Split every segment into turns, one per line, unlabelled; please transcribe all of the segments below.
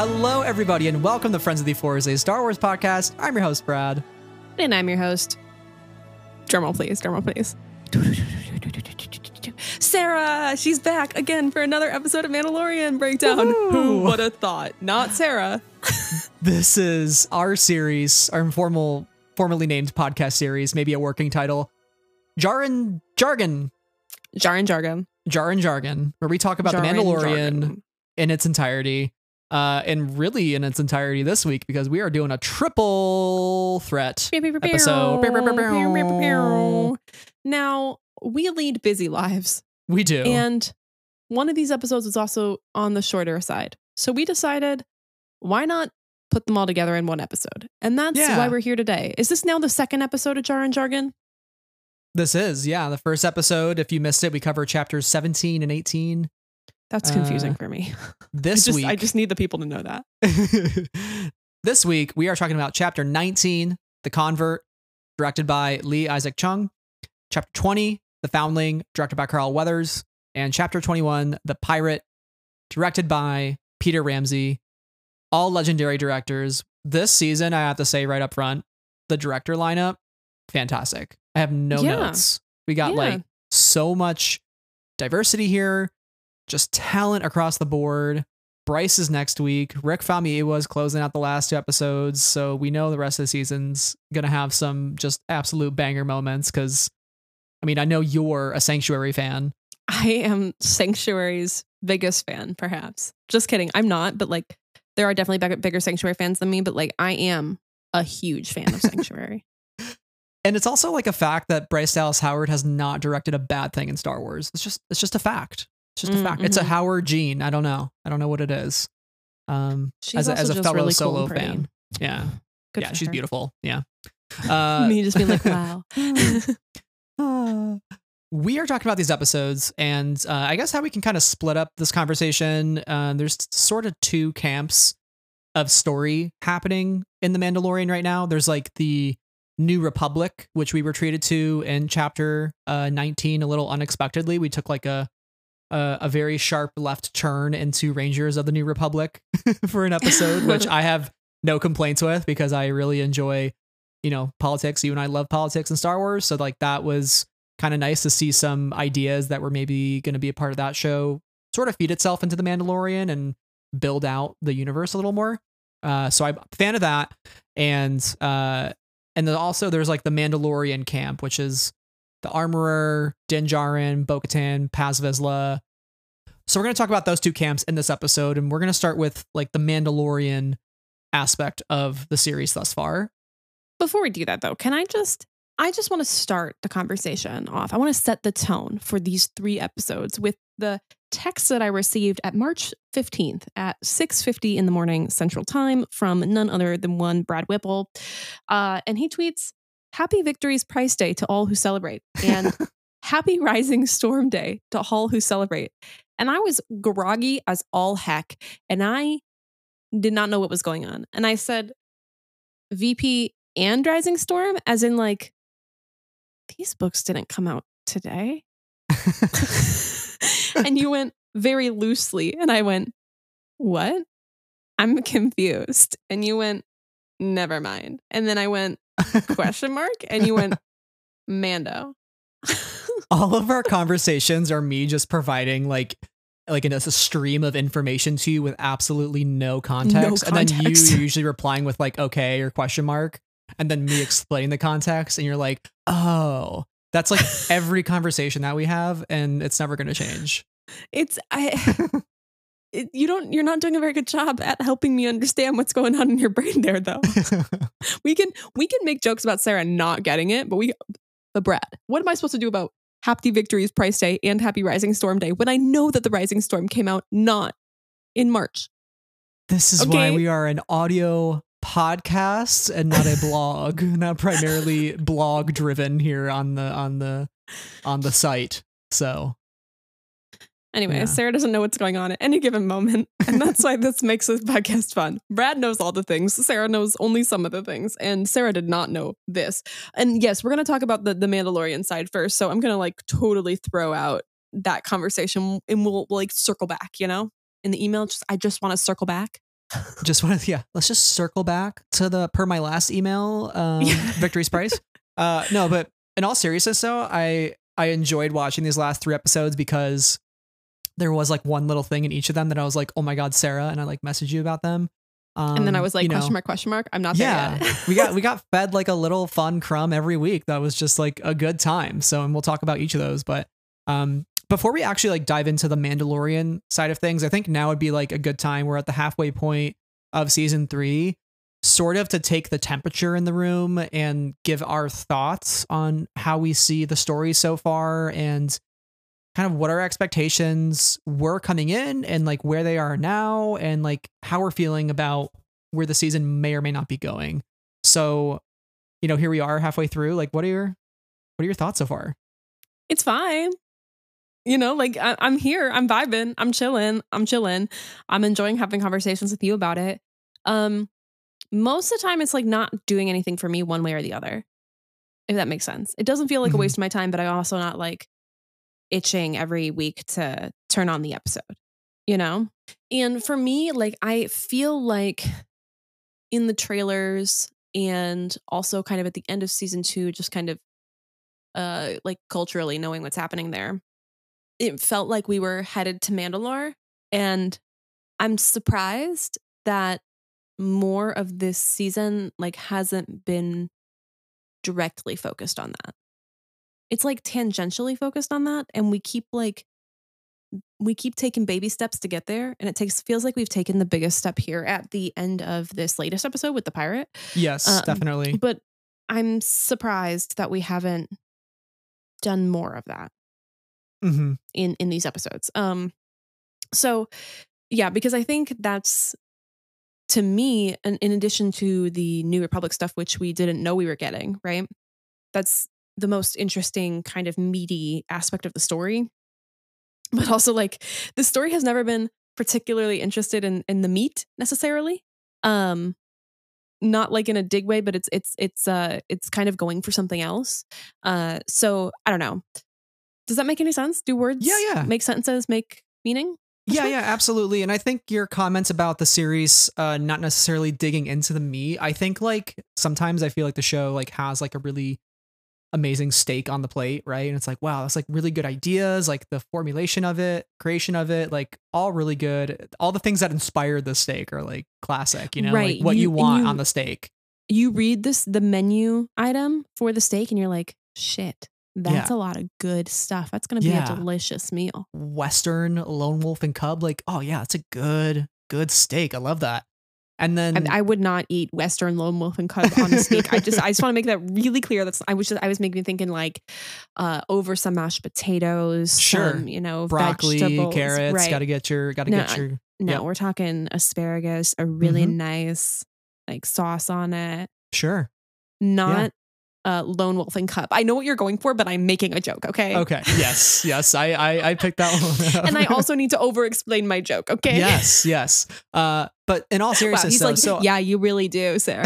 Hello, everybody, and welcome to Friends of the Force, a Star Wars podcast. I'm your host, Brad.
And I'm your host. Drumroll, please. Drumroll, please. Sarah! She's back again for another episode of Mandalorian Breakdown.
Woo-hoo.
Who would have thought? Not Sarah.
This is our series, our formerly named podcast series, maybe a working title, Jar and Jargon.
Jar and Jargon.
Jar and Jargon, where we talk about The Mandalorian in its entirety. And really in its entirety this week, because we are doing a triple threat episode.
Now, we lead busy lives.
We do.
And one of these episodes is also on the shorter side. So we decided, why not put them all together in one episode? And that's why we're here today. Is this now the second episode of Jar and Jargon?
This is, the first episode. If you missed it, we cover chapters 17 and 18.
That's confusing for me.
This week,
I just need the people to know that.
This week, we are talking about chapter 19, The Convert, directed by Lee Isaac Chung. Chapter 20, The Foundling, directed by Carl Weathers. And chapter 21, The Pirate, directed by Peter Ramsey. All legendary directors. This season, I have to say right up front, the director lineup, fantastic. I have no notes. We got so much diversity here. Just talent across the board. Bryce is next week. Rick Famuyiwa is closing out the last two episodes, so we know the rest of the season's gonna have some just absolute banger moments. Because, I mean, I know you're a Sanctuary fan.
I am Sanctuary's biggest fan, perhaps. Just kidding. I'm not, but like, there are definitely bigger Sanctuary fans than me. But like, I am a huge fan of Sanctuary.
And it's also like a fact that Bryce Dallas Howard has not directed a bad thing in Star Wars. It's just a fact. It's just a fact. It's a Howard gene. I don't know what it is.
She's
as a fellow
really
solo
cool
fan. Yeah.
Good
she's
her.
Beautiful. Yeah.
Me just being like, wow.
We are talking about these episodes, and I guess how we can kind of split up this conversation. There's sort of two camps of story happening in The Mandalorian right now. There's like the New Republic, which we were treated to in chapter 19 a little unexpectedly. We took like a very sharp left turn into Rangers of the New Republic for an episode, which I have no complaints with because I really enjoy, politics. You and I love politics and Star Wars. So like that was kind of nice to see some ideas that were maybe going to be a part of that show sort of feed itself into The Mandalorian and build out the universe a little more. So I'm a fan of that. And then also there's like the Mandalorian camp, which is the Armorer, Din Djarin, Bo-Katan, Paz Vizsla. So we're going to talk about those two camps in this episode, and we're going to start with like the Mandalorian aspect of the series thus far.
Before we do that, though, I just want to start the conversation off. I want to set the tone for these 3 episodes with the text that I received at March 15th at 6:50 in the morning Central Time from none other than one Brad Whipple. And he tweets, "Happy Victory's Price Day to all who celebrate, and Happy Rising Storm Day to all who celebrate." And I was groggy as all heck, and I did not know what was going on. And I said, "VP and Rising Storm?" As in like, these books didn't come out today. And you went very loosely, and I went, "What? I'm confused." And you went, "Never mind." And then I went, question mark? And you went, "Mando."
All of our conversations are me just providing like a stream of information to you with absolutely no context. And then you usually replying with like, "Okay," or question mark. And then me explaining the context, and you're like, "Oh." That's like every conversation that we have, and it's never going to change.
You're not doing a very good job at helping me understand what's going on in your brain there, though. We can make jokes about Sarah not getting it, but Brad, what am I supposed to do about Happy Victory's Price Day and Happy Rising Storm Day when I know that the Rising Storm came out not in March?
This is why we are an audio podcast and not a blog, not primarily blog driven here on the site. So
anyway, Sarah doesn't know what's going on at any given moment, and that's why this makes this podcast fun. Brad knows all the things. Sarah knows only some of the things, and Sarah did not know this. And yes, we're going to talk about the Mandalorian side first. So I'm going to like totally throw out that conversation, and we'll like circle back, in the email. I just want to circle back.
let's just circle back to the per my last email, Victory's Price. No, but in all seriousness though, I enjoyed watching these last 3 episodes because there was like one little thing in each of them that I was like, oh my God, Sarah. And I like messaged you about them.
And then I was like, question mark. I'm not there yet.
we got fed like a little fun crumb every week. That was just like a good time. So, and we'll talk about each of those, but, before we actually like dive into the Mandalorian side of things, I think now would be like a good time. We're at the halfway point of season 3, sort of to take the temperature in the room and give our thoughts on how we see the story so far and kind of what our expectations were coming in and like where they are now and like how we're feeling about where the season may or may not be going. So, here we are halfway through. Like, what are your thoughts so far?
It's fine. Like I'm here, I'm vibing, I'm chilling. I'm enjoying having conversations with you about it. Most of the time it's like not doing anything for me one way or the other, if that makes sense. It doesn't feel like a waste of my time, but I'm also not like itching every week to turn on the episode, And for me, like I feel like in the trailers and also kind of at the end of season 2, just kind of like culturally knowing what's happening there, it felt like we were headed to Mandalore, and I'm surprised that more of this season like hasn't been directly focused on that. It's like tangentially focused on that, and we keep taking baby steps to get there, and feels like we've taken the biggest step here at the end of this latest episode with the pirate.
Yes, definitely.
But I'm surprised that we haven't done more of that. In these episodes. So yeah, because I think that's, to me, and in addition to the New Republic stuff, which we didn't know we were getting, right? That's the most interesting kind of meaty aspect of the story. But also like the story has never been particularly interested in the meat necessarily. Not like in a dig way, but it's kind of going for something else. So I don't know. Does that make any sense? Do words make sentences, make meaning?
Yeah, absolutely. And I think your comments about the series not necessarily digging into the meat, I think like sometimes I feel like the show like has like a really amazing steak on the plate, right? And it's like, wow, that's like really good ideas, like the formulation of it, creation of it, like all really good. All the things that inspired the steak are like classic,
right.
Like what you want on the steak.
You read the menu item for the steak and you're like, shit. That's a lot of good stuff. That's going to be a delicious meal.
Western Lone Wolf and Cub. Like, oh yeah, it's a good steak. I love that. And then
I would not eat Western Lone Wolf and Cub on a steak. I just want to make that really clear. I was making me thinking like over some mashed potatoes,
sure,
some,
broccoli,
vegetables,
carrots.
right.
Got to get your.
No, we're talking asparagus, a really nice like sauce on it.
Sure.
Not Lone Wolf and Cub. I know what you're going for, but I'm making a joke. Okay.
Okay. Yes. I picked that one up.
And I also need to over explain my joke. Okay.
Yes. But in all seriousness,
wow, he's like, yeah, you really do, Sarah.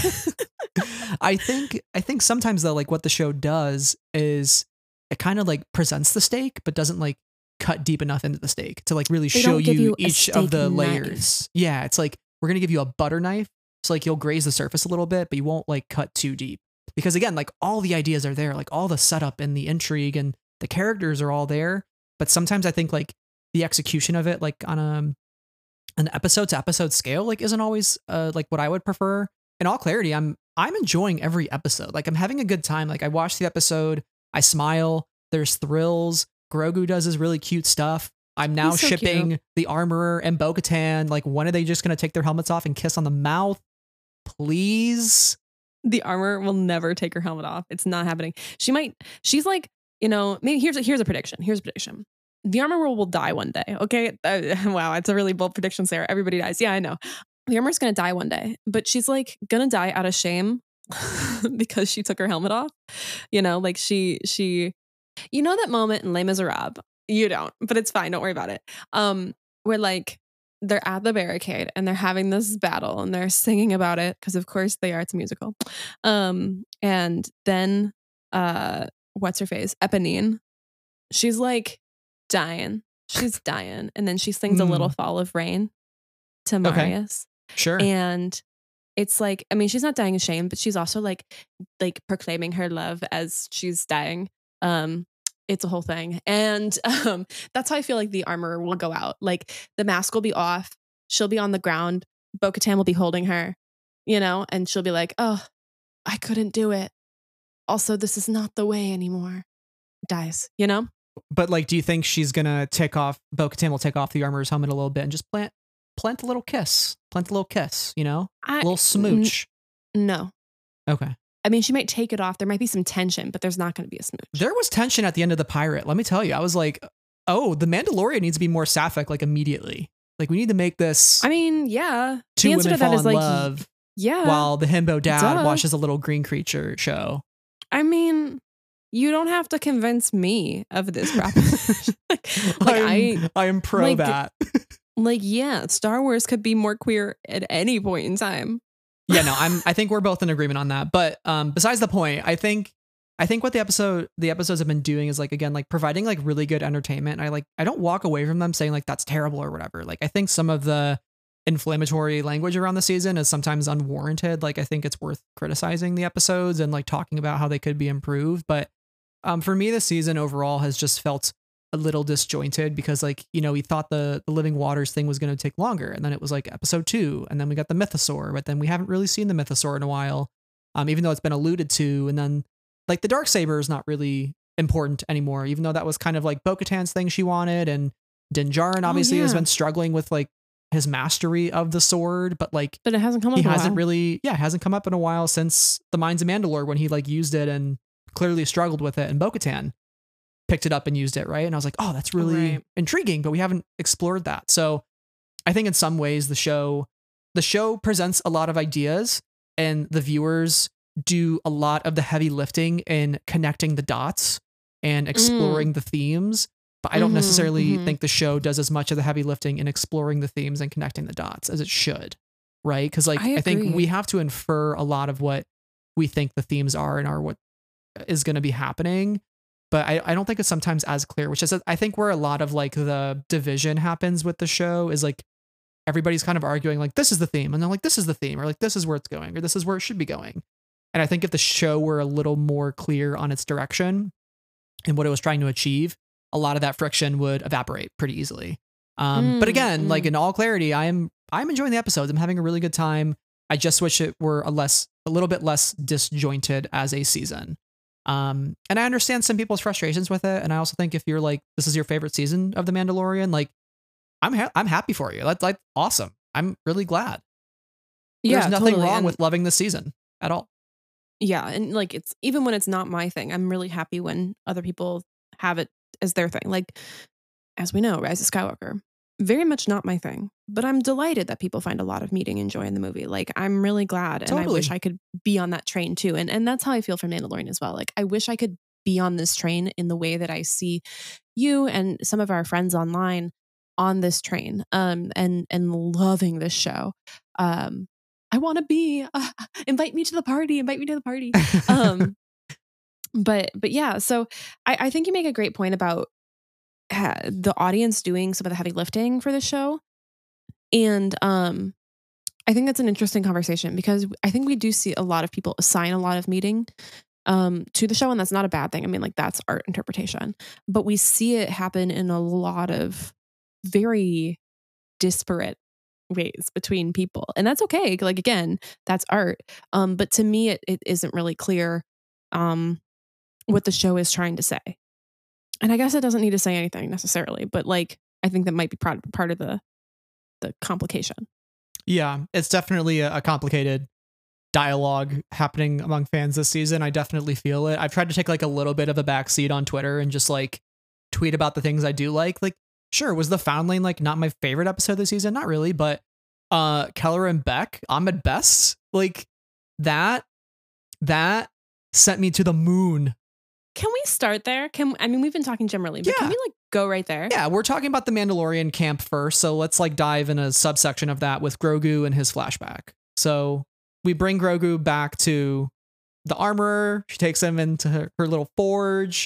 I think sometimes though, like what the show does is it kind of like presents the steak, but doesn't like cut deep enough into the steak to like really show you each of the layers. Yeah. It's like, we're going to give you a butter knife. So like you'll graze the surface a little bit, but you won't like cut too deep. Because again, like all the ideas are there, like all the setup and the intrigue and the characters are all there. But sometimes I think like the execution of it, like on an episode to episode scale, like isn't always like what I would prefer. In all clarity, I'm enjoying every episode. Like I'm having a good time. Like I watch the episode, I smile. There's thrills. Grogu does his really cute stuff. I'm now
so
shipping
cute.
the Armorer and Bo-Katan. Like when are they just gonna take their helmets off and kiss on the mouth? Please.
The Armor will never take her helmet off. It's not happening. She's like, maybe here's a prediction. The Armor will die one day. Okay. Wow. It's a really bold prediction, Sarah. Everybody dies. Yeah, I know. The Armor's going to die one day, but she's like going to die out of shame because she took her helmet off. Like she, that moment in Les Miserables, you don't, but it's fine. Don't worry about it. Where like, they're at the barricade and they're having this battle and they're singing about it because of course they are. It's a musical. And then what's her face? Eponine. She's like dying. She's dying. And then she sings a little fall of rain to Marius.
Sure.
And it's like, I mean, she's not dying of shame, but she's also like proclaiming her love as she's dying. It's a whole thing. And that's how I feel like the armor will go out. Like the mask will be off. She'll be on the ground. Bo-Katan will be holding her, you know, and she'll be like, oh, I couldn't do it. Also, this is not the way anymore. Dies, you know?
But like, do you think she's going to Bo-Katan will take off the armorer's helmet a little bit and just plant a little kiss, you know, a little smooch?
No.
Okay.
I mean, she might take it off. There might be some tension, but there's not going to be a smooch.
There was tension at the end of The Pirate. Let me tell you, I was like, oh, the Mandalorian needs to be more sapphic, like immediately. Like we need to make this.
I mean, yeah.
Two
the answer
women
to that
fall
is
in
like,
love.
Yeah.
While the himbo dad
Duh.
watches a little green creature show.
I mean, you don't have to convince me of this proposition. I
am pro that.
Like, yeah, Star Wars could be more queer at any point in time.
Yeah, no, I think we're both in agreement on that. But besides the point, I think what the episodes have been doing is like, again, like providing like really good entertainment. I don't walk away from them saying like that's terrible or whatever. Like I think some of the inflammatory language around the season is sometimes unwarranted. Like I think it's worth criticizing the episodes and like talking about how they could be improved. But for me, the season overall has just felt a little disjointed because like, you know, we thought the Living Waters thing was going to take longer. And then it was like episode 2. And then we got the Mythosaur, but then we haven't really seen the Mythosaur in a while. Even though it's been alluded to. And then like the Darksaber is not really important anymore, even though that was kind of like Bo-Katan's thing she wanted. And Din Djarin obviously has been struggling with like his mastery of the sword, but it
hasn't come up.
Hasn't come up in a while since the Mines of Mandalore when he like used it and clearly struggled with it, and Bo-Katan picked it up and used it, right? And I was like, oh, that's really intriguing, but we haven't explored that. So I think in some ways the show presents a lot of ideas and the viewers do a lot of the heavy lifting in connecting the dots and exploring the themes. But I don't necessarily think the show does as much of the heavy lifting in exploring the themes and connecting the dots as it should, right? Because like I think we have to infer a lot of what we think the themes are and are what is going to be happening. But I don't think it's sometimes as clear, which is I think where a lot of like the division happens with the show is like everybody's kind of arguing like this is the theme, and they're like this is the theme, or like this is where it's going, or this is where it should be going. And I think if the show were a little more clear on its direction and what it was trying to achieve, a lot of that friction would evaporate pretty easily. But again, like in all clarity, I'm enjoying the episodes. I'm having a really good time. I just wish it were a little bit less disjointed as a season. And I understand some people's frustrations with it. And I also think if you're like, this is your favorite season of The Mandalorian, like I'm happy for you. That's like awesome. I'm really glad. There's nothing wrong with loving this season at all.
Yeah. And like, it's even when it's not my thing, I'm really happy when other people have it as their thing. Like, as we know, Rise of Skywalker, very much not my thing, but I'm delighted that people find a lot of meaning and joy in the movie. Like, I'm really glad. And I wish I could be on that train too. And that's how I feel for Mandalorian as well. Like, I wish I could be on this train in the way that I see you and some of our friends online on this train, and loving this show. I want to be, invite me to the party. But yeah, so I think you make a great point about the audience doing some of the heavy lifting for the show. And I think that's an interesting conversation because I think we do see a lot of people assign a lot of meaning to the show. And that's not a bad thing. I mean, like that's art interpretation, but we see it happen in a lot of very disparate ways between people. And that's okay. Like, again, that's art. But to me, it isn't really clear what the show is trying to say. And I guess it doesn't need to say anything necessarily, but like, I think that might be part of the complication.
Yeah, it's definitely a complicated dialogue happening among fans this season. I definitely feel it. I've tried to take like a little bit of a backseat on Twitter and just like tweet about the things I do like. Like, sure, was the Foundling like not my favorite episode this season? Not really, but Keller and Beck, Ahmed Best, like that sent me to the moon.
Can we start there? We've been talking generally, but can we like go right there?
Yeah, we're talking about the Mandalorian camp first, so let's like dive in a subsection of that with Grogu and his flashback. So we bring Grogu back to the armorer. She takes him into her little forge,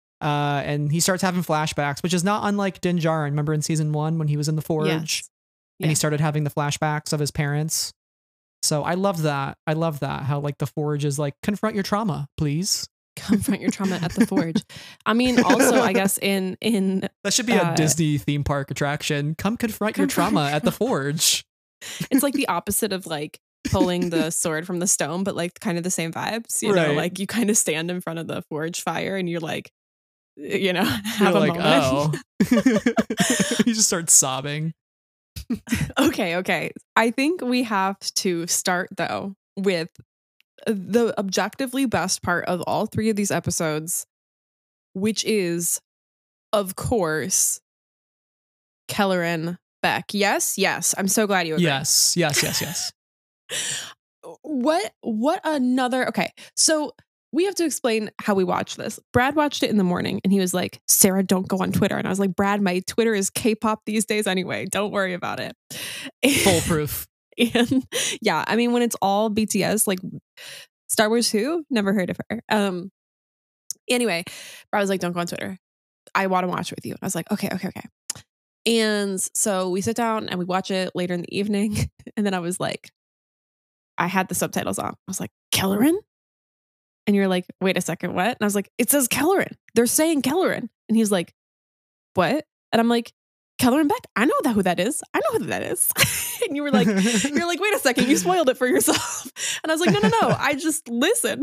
and he starts having flashbacks, which is not unlike Din Djarin. Remember in season 1 when he was in the forge?
Yes.
and he started having the flashbacks of his parents. So I loved that. I love that, how like the Forge is like, confront your trauma, please.
Confront your trauma at the Forge. I mean, also, I guess in
that should be a Disney theme park attraction. Come confront your trauma at the Forge.
It's like the opposite of like pulling the sword from the stone, but like kind of the same vibes. You know, like you kind of stand in front of the Forge fire and you're like, you know, have a moment. Oh.
You just start sobbing.
Okay. I think we have to start though with the objectively best part of all 3 of these episodes, which is, of course, Kelleran Beck. Yes. I'm so glad you agree.
Yes.
What another... Okay, so we have to explain how we watched this. Brad watched it in the morning and he was like, Sarah, don't go on Twitter. And I was like, Brad, my Twitter is K-pop these days anyway. Don't worry about it.
Foolproof.
And yeah, I mean, when it's all BTS, like Star Wars Who? Never heard of her. Anyway, Brad was like, don't go on Twitter. I want to watch it with you. I was like, okay. And so we sit down and we watch it later in the evening. And then I was like, I had the subtitles on. I was like, Kelleran? And you're like, wait a second, what? And I was like, it says Kelleran. They're saying Kelleran. And he's like, what? And I'm like, Kelleran Beck? I know who that is. And you were like, wait a second, you spoiled it for yourself. And I was like, no, I just listened.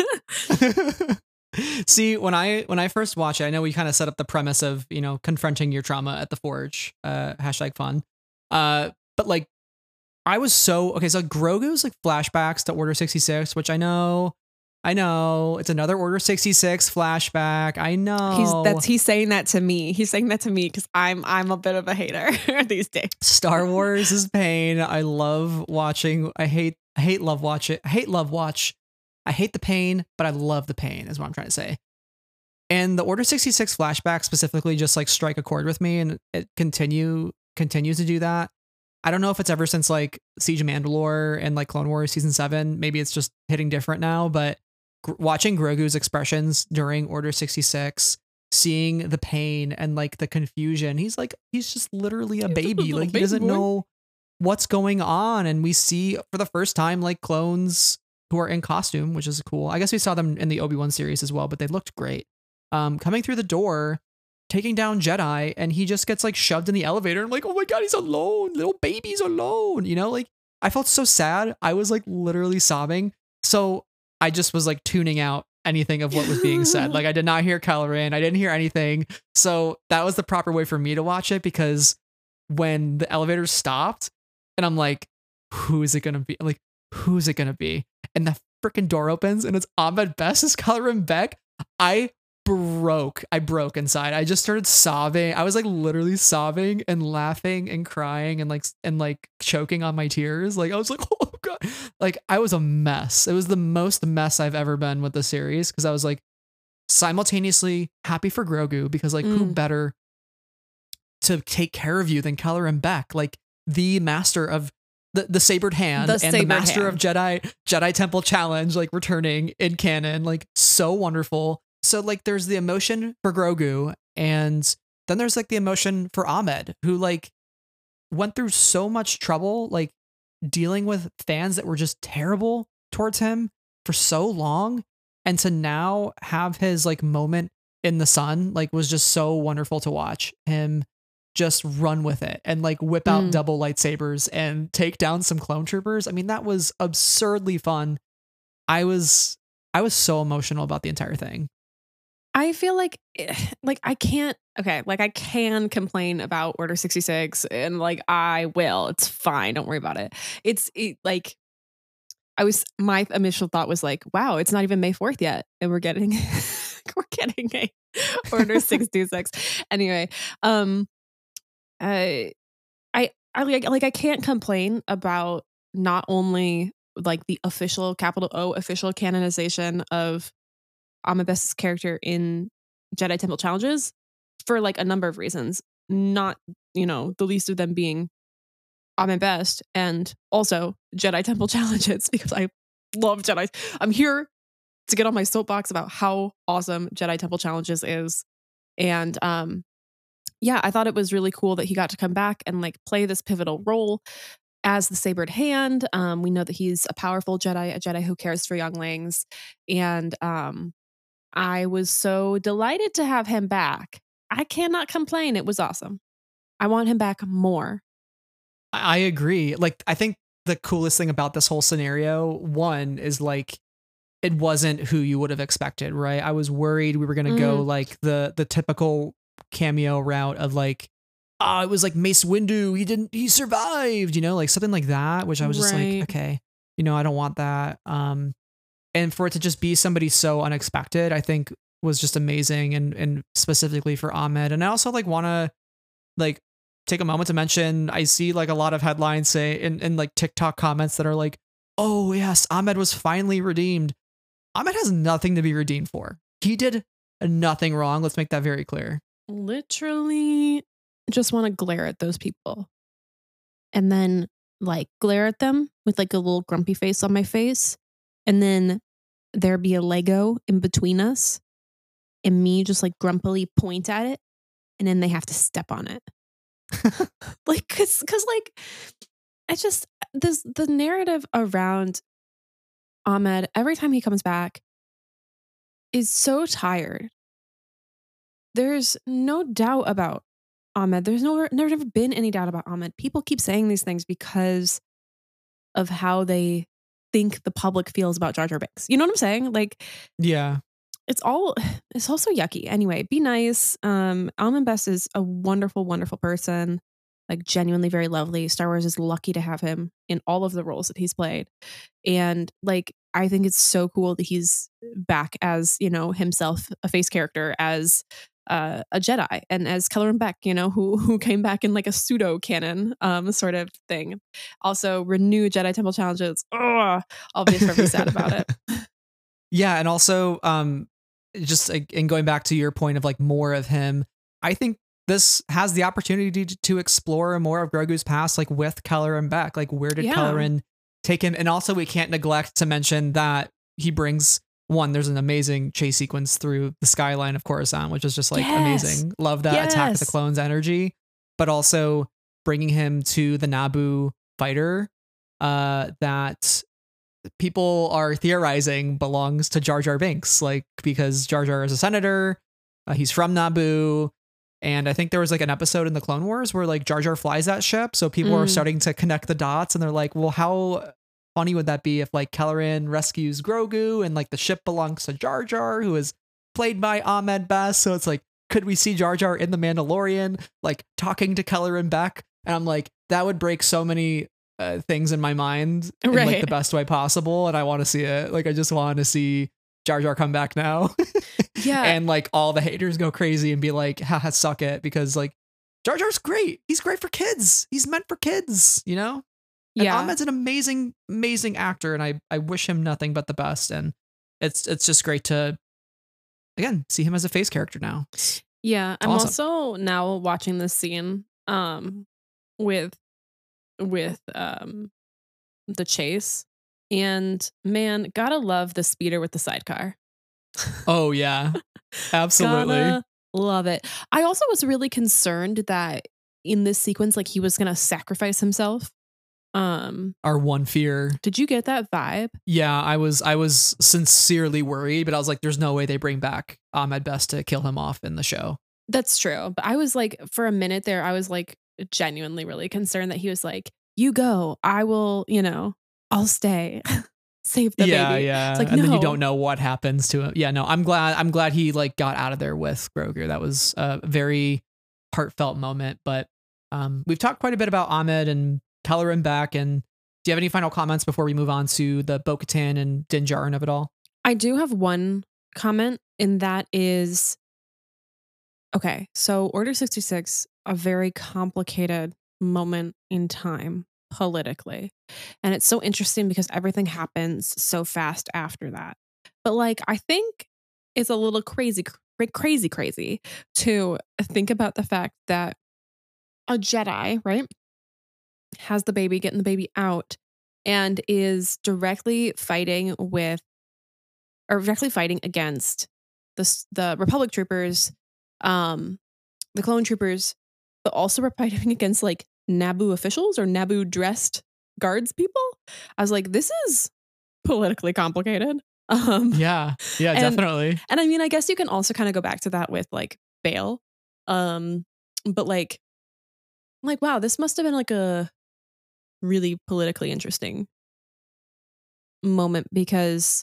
See, when I first watched it, I know we kind of set up the premise of, you know, confronting your trauma at the Forge, #fun. But like, I was so Grogu's like flashbacks to Order 66, which I know it's another Order 66 flashback. I know
he's saying that to me. He's saying that to me because I'm a bit of a hater these days.
Star Wars is pain. I love watching. I hate love watch it. I hate love watch. I hate the pain, but I love the pain is what I'm trying to say. And the Order 66 flashback specifically just like strike a chord with me, and it continues to do that. I don't know if it's ever since like Siege of Mandalore and like Clone Wars season 7. Maybe it's just hitting different now, but watching Grogu's expressions during Order 66, seeing the pain and like the confusion, he's just literally a baby. Like he doesn't know what's going on. And we see for the first time like clones who are in costume, which is cool. I guess we saw them in the Obi-Wan series as well, but they looked great. Coming through the door, taking down Jedi, and he just gets like shoved in the elevator. I'm like, oh my God, he's alone. Little baby's alone. You know, like I felt so sad. I was like literally sobbing. So I just was like tuning out anything of what was being said. Like I did not hear Kelleran. I didn't hear anything. So that was the proper way for me to watch it, because when the elevator stopped and I'm like, who is it going to be? I'm like, who's it going to be? And the freaking door opens and it's Ahmed Best as Kelleran Beck. I broke inside. I just started sobbing. I was like literally sobbing and laughing and crying and like choking on my tears. Like I was like, oh God, like I was a mess. It was the most mess I've ever been with the series, because I was like simultaneously happy for Grogu, because like who better to take care of you than Kelleran Beck, like the master of the sabered hand the master of Jedi Temple Challenge, like returning in canon, like so wonderful. So like there's the emotion for Grogu, and then there's like the emotion for Ahmed, who like went through so much trouble, like dealing with fans that were just terrible towards him for so long. And to now have his like moment in the sun, like was just so wonderful to watch him just run with it and like whip out double lightsabers and take down some clone troopers. I mean, that was absurdly fun. I was so emotional about the entire thing.
I feel like I can complain about Order 66, and like I will. It's fine. Don't worry about it. My initial thought was like, wow, it's not even May 4th yet, and we're getting a Order 66. Anyway, I can't complain about not only like the official capital O official canonization of Ahmed Best's character in Jedi Temple Challenges, for like a number of reasons, not, you know, the least of them being Ahmed Best and also Jedi Temple Challenges, because I love Jedi. I'm here to get on my soapbox about how awesome Jedi Temple Challenges is. And yeah, I thought it was really cool that he got to come back and like play this pivotal role as the Sabered Hand. We know that he's a powerful Jedi, a Jedi who cares for younglings. And I was so delighted to have him back. I cannot complain. It was awesome. I want him back more.
I agree. Like, I think the coolest thing about this whole scenario, one, is like, it wasn't who you would have expected, right? I was worried we were going to go like the typical cameo route of like, it was like Mace Windu. He survived, like something like that, which I was just like, okay, I don't want that. And for it to just be somebody so unexpected, I think was just amazing. And specifically for Ahmed. And I also like want to like take a moment to mention, I see like a lot of headlines say in like TikTok comments that are like, oh yes, Ahmed was finally redeemed. Ahmed has nothing to be redeemed for. He did nothing wrong. Let's make that very clear.
Literally just want to glare at those people and then like glare at them with like a little grumpy face on my face. And then there be a Lego in between us and me just like grumpily point at it. And then they have to step on it. Like, cause like, the narrative around Ahmed, every time he comes back, is so tired. There's no doubt about Ahmed. There's never been any doubt about Ahmed. People keep saying these things because of how they think the public feels about Jar Jar Binks. You know what I'm saying? Like,
yeah,
it's all so yucky. Anyway, be nice. Ahmed Best is a wonderful, wonderful person. Like genuinely very lovely. Star Wars is lucky to have him in all of the roles that he's played. And like, I think it's so cool that he's back as, himself, a face character, as a Jedi, and as Kelleran Beck, who came back in like a pseudo canon sort of thing. Also, renew Jedi Temple challenges. Oh, I'll be forever sad about it.
Yeah, and also, just in going back to your point of like more of him, I think this has the opportunity to explore more of Grogu's past, like with Kelleran Beck. Like, where did Kelleran take him? And also, we can't neglect to mention that he brings there's an amazing chase sequence through the skyline of Coruscant, which is just like amazing. Love that Attack of the Clones energy, but also bringing him to the Naboo fighter that people are theorizing belongs to Jar Jar Binks, like, because Jar Jar is a senator, he's from Naboo. And I think there was like an episode in the Clone Wars where like Jar Jar flies that ship. So people are starting to connect the dots, and they're like, well, how funny would that be if like Kelleran rescues Grogu and like the ship belongs to Jar Jar, who is played by Ahmed Best. So it's like, could we see Jar Jar in The Mandalorian, like talking to Kelleran Beck? And I'm like, that would break so many things in my mind in like the best way possible. And I want to see it. Like, I just want to see Jar Jar come back now. Yeah. And like all the haters go crazy and be like, haha, suck it. Because like Jar Jar's great. He's great for kids. He's meant for kids, And Ahmed's an amazing, amazing actor. And I wish him nothing but the best. And it's just great to, again, see him as a face character now.
Yeah. I'm awesome. Also now watching this scene with the chase. And man, gotta love the speeder with the sidecar.
Oh yeah, absolutely.
Gotta love it. I also was really concerned that in this sequence, like he was gonna sacrifice himself.
Our one fear.
Did you get that vibe?
Yeah, I was sincerely worried, but I was like, there's no way they bring back Ahmed Best to kill him off in the show.
That's true. But I was like, for a minute there, I was like genuinely really concerned that he was like, you go, I will, I'll stay. Save the baby.
Yeah.
It's like,
and
no.
then you don't know what happens to him. Yeah, no, I'm glad he like got out of there with Grogu. That was a very heartfelt moment. But we've talked quite a bit about Ahmed and Kelleran Beck. And do you have any final comments before we move on to the Bo-Katan and Din Djarin of it all?
I do have one comment, and that is, okay, so Order 66, a very complicated moment in time politically. And it's so interesting because everything happens so fast after that. But like, I think it's a little crazy to think about the fact that a Jedi, right, has the baby, getting the baby out, and is directly fighting against the Republic troopers, the clone troopers, but also we're fighting against like Naboo officials or Naboo dressed guards people. I was like, this is politically complicated.
Yeah, definitely.
And I mean, I guess you can also kind of go back to that with like Bail. But like, wow, this must have been like a really politically interesting moment, because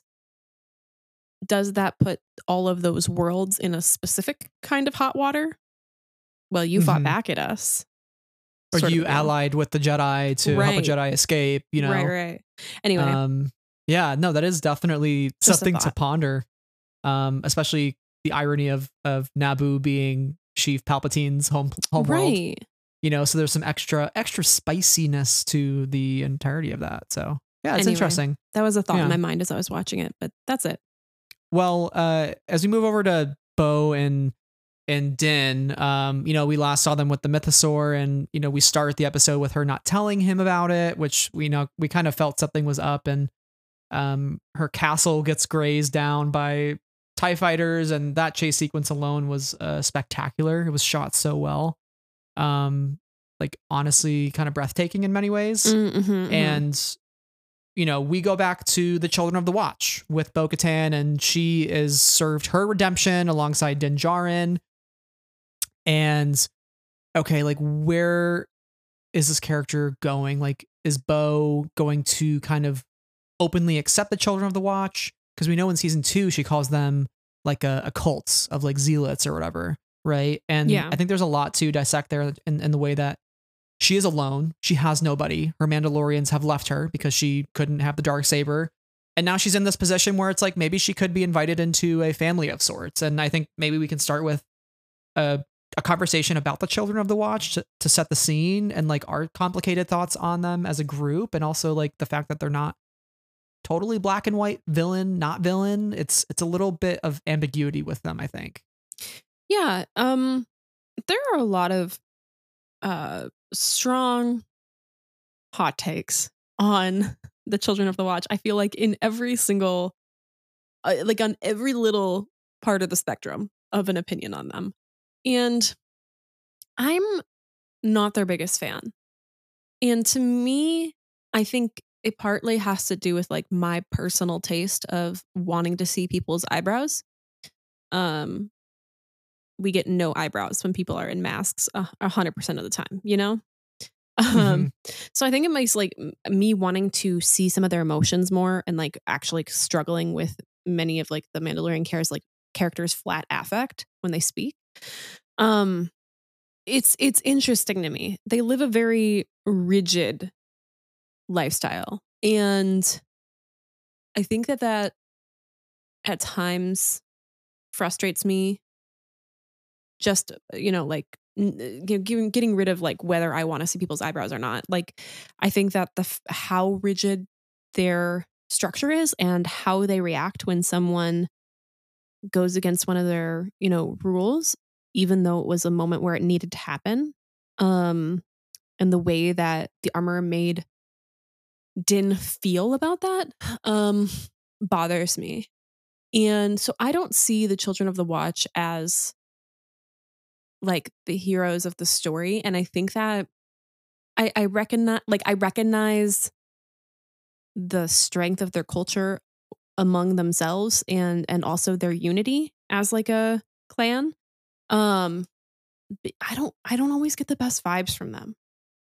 does that put all of those worlds in a specific kind of hot water? Well, you fought back at us.
Or you allied with the Jedi to help a Jedi escape, you know?
Right. Anyway.
Yeah, no, that is definitely just something to ponder. Especially the irony of Naboo being Sheev Palpatine's home world. You know, so there's some extra spiciness to the entirety of that. So yeah, it's interesting.
That was a thought in my mind as I was watching it, but that's it.
Well, as we move over to Bo and Din, you know, we last saw them with the Mythosaur, and you know, we start the episode with her not telling him about it, which we kind of felt something was up, and her castle gets grazed down by TIE fighters, and that chase sequence alone was spectacular. It was shot so well, like honestly, kind of breathtaking in many ways. And you know, we go back to the Children of the Watch with Bo-Katan, and she is served her redemption alongside Din Djarin. And okay, like where is this character going? Like, is Bo going to kind of openly accept the Children of the Watch? Because we know in season 2 she calls them like a cult of like zealots or whatever, right? And I think there's a lot to dissect there in the way that she is alone. She has nobody. Her Mandalorians have left her because she couldn't have the Darksaber. And now she's in this position where it's like maybe she could be invited into a family of sorts. And I think maybe we can start with a conversation about the Children of the Watch to set the scene, and like our complicated thoughts on them as a group, and also like the fact that they're not totally black and white, villain, not villain. It's a little bit of ambiguity with them, I think.
Yeah. There are a lot of strong hot takes on the Children of the Watch. I feel like in every single like on every little part of the spectrum of an opinion on them. And I'm not their biggest fan. And to me, I think it partly has to do with like my personal taste of wanting to see people's eyebrows. We get no eyebrows when people are in masks 100% of the time, you know? So I think it makes like me wanting to see some of their emotions more, and like actually struggling with many of like the Mandalorian characters' flat affect when they speak. It's interesting to me. They live a very rigid lifestyle, and I think that at times frustrates me. Just, you know, like getting rid of like whether I want to see people's eyebrows or not. Like, I think that how rigid their structure is and how they react when someone goes against one of their, you know, rules, even though it was a moment where it needed to happen. And the way that the armor made Din feel about that bothers me. And so I don't see the Children of the Watch as like the heroes of the story. And I think that I recognize the strength of their culture among themselves, and also their unity as like a clan. I don't always get the best vibes from them.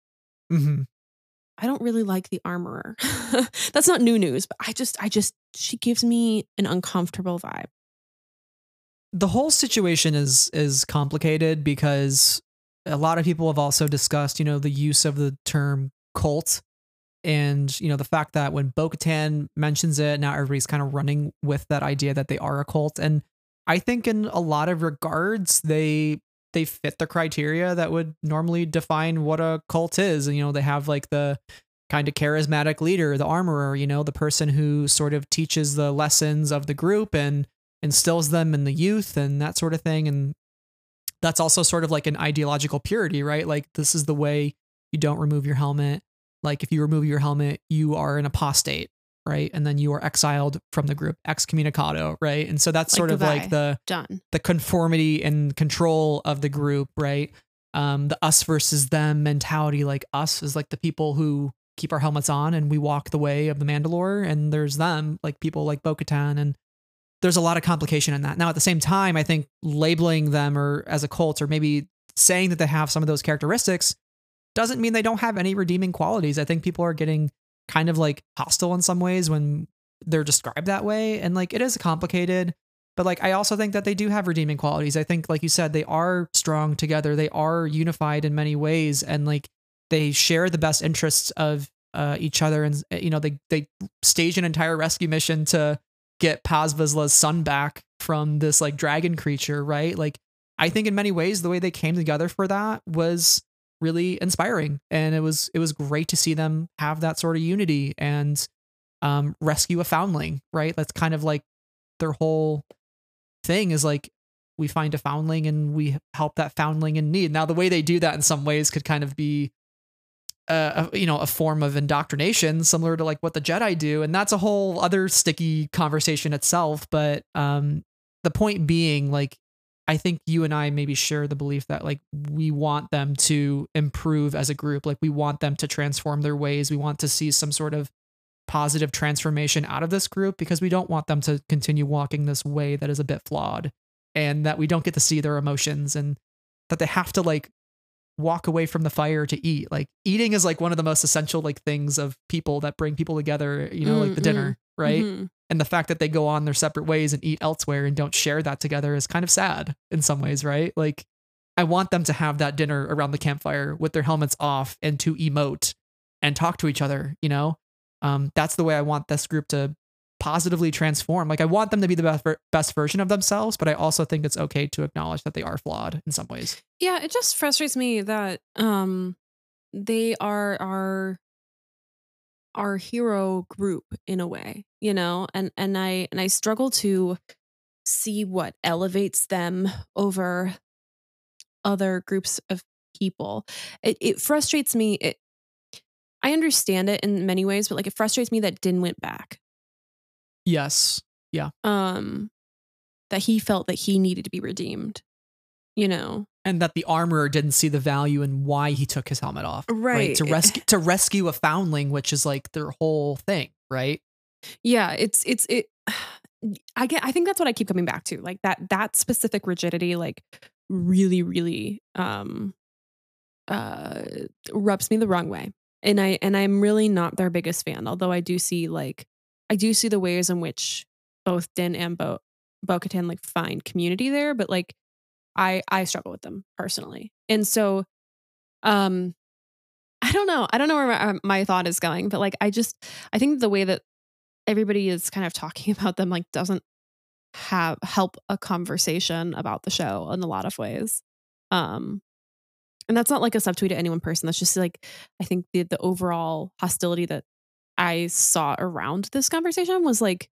I don't really like the armorer. That's not new news, but she gives me an uncomfortable vibe.
The whole situation is complicated because a lot of people have also discussed, you know, the use of the term cult, and, you know, the fact that when Bo-Katan mentions it, now everybody's kind of running with that idea that they are a cult. And I think in a lot of regards, they fit the criteria that would normally define what a cult is. And, you know, they have like the kind of charismatic leader, the armorer, you know, the person who sort of teaches the lessons of the group and instills them in the youth and that sort of thing. And that's also sort of like an ideological purity, right? Like, this is the way you don't remove your helmet. Like, if you remove your helmet, you are an apostate, right? And then you are exiled from the group, excommunicado, right? And so that's
Like
sort of
goodbye.
like the
Done.
conformity and control of the group, right? The us versus them mentality. Like us is like the people who keep our helmets on and we walk the way of the Mandalore, and there's them, like people like Bo-Katan, and there's a lot of complication in that. Now, at the same time, I think labeling them or as a cult, or maybe saying that they have some of those characteristics, doesn't mean they don't have any redeeming qualities. I think people are getting kind of like hostile in some ways when they're described that way. And like, it is complicated, but like, I also think that they do have redeeming qualities. I think, like you said, they are strong together. They are unified in many ways. And like, they share the best interests of each other. And, you know, they stage an entire rescue mission to get Paz Vizsla's son back from this like dragon creature, right? Like, I think in many ways, the way they came together for that was really inspiring. And it was great to see them have that sort of unity and rescue a foundling, right? That's kind of like their whole thing is like, we find a foundling and we help that foundling in need. Now, the way they do that in some ways could kind of be a form of indoctrination, similar to like what the Jedi do. And that's a whole other sticky conversation itself. But the point being, like, I think you and I maybe share the belief that like we want them to improve as a group. Like, we want them to transform their ways. We want to see some sort of positive transformation out of this group, because we don't want them to continue walking this way that is a bit flawed, and that we don't get to see their emotions, and that they have to like walk away from the fire to eat. Like, eating is like one of the most essential like things of people that bring people together, you know, like the dinner, right? And the fact that they go on their separate ways and eat elsewhere and don't share that together is kind of sad in some ways, right? Like, I want them to have that dinner around the campfire with their helmets off and to emote and talk to each other, you know? That's the way I want this group to positively transform. Like, I want them to be the best version of themselves, but I also think it's okay to acknowledge that they are flawed in some ways.
Yeah, it just frustrates me that they are our hero group in a way, you know, and I struggle to see what elevates them over other groups of people. It frustrates me. I understand it in many ways, but like, it frustrates me that Din went back.
Yes. Yeah.
That he felt that he needed to be redeemed, you know,
and that the armorer didn't see the value in why he took his helmet off,
right?
To rescue a foundling, which is like their whole thing, right?
Yeah, it. I think that's what I keep coming back to, like that specific rigidity, like really rubs me the wrong way, and I'm really not their biggest fan. Although I do see the ways in which both Din and Bo-Katan like find community there, but like I struggle with them personally. And so I don't know where my thought is going, but like I think the way that everybody is kind of talking about them like doesn't help a conversation about the show in a lot of ways. And that's not like a subtweet at any one person. That's just like, I think the overall hostility that I saw around this conversation was like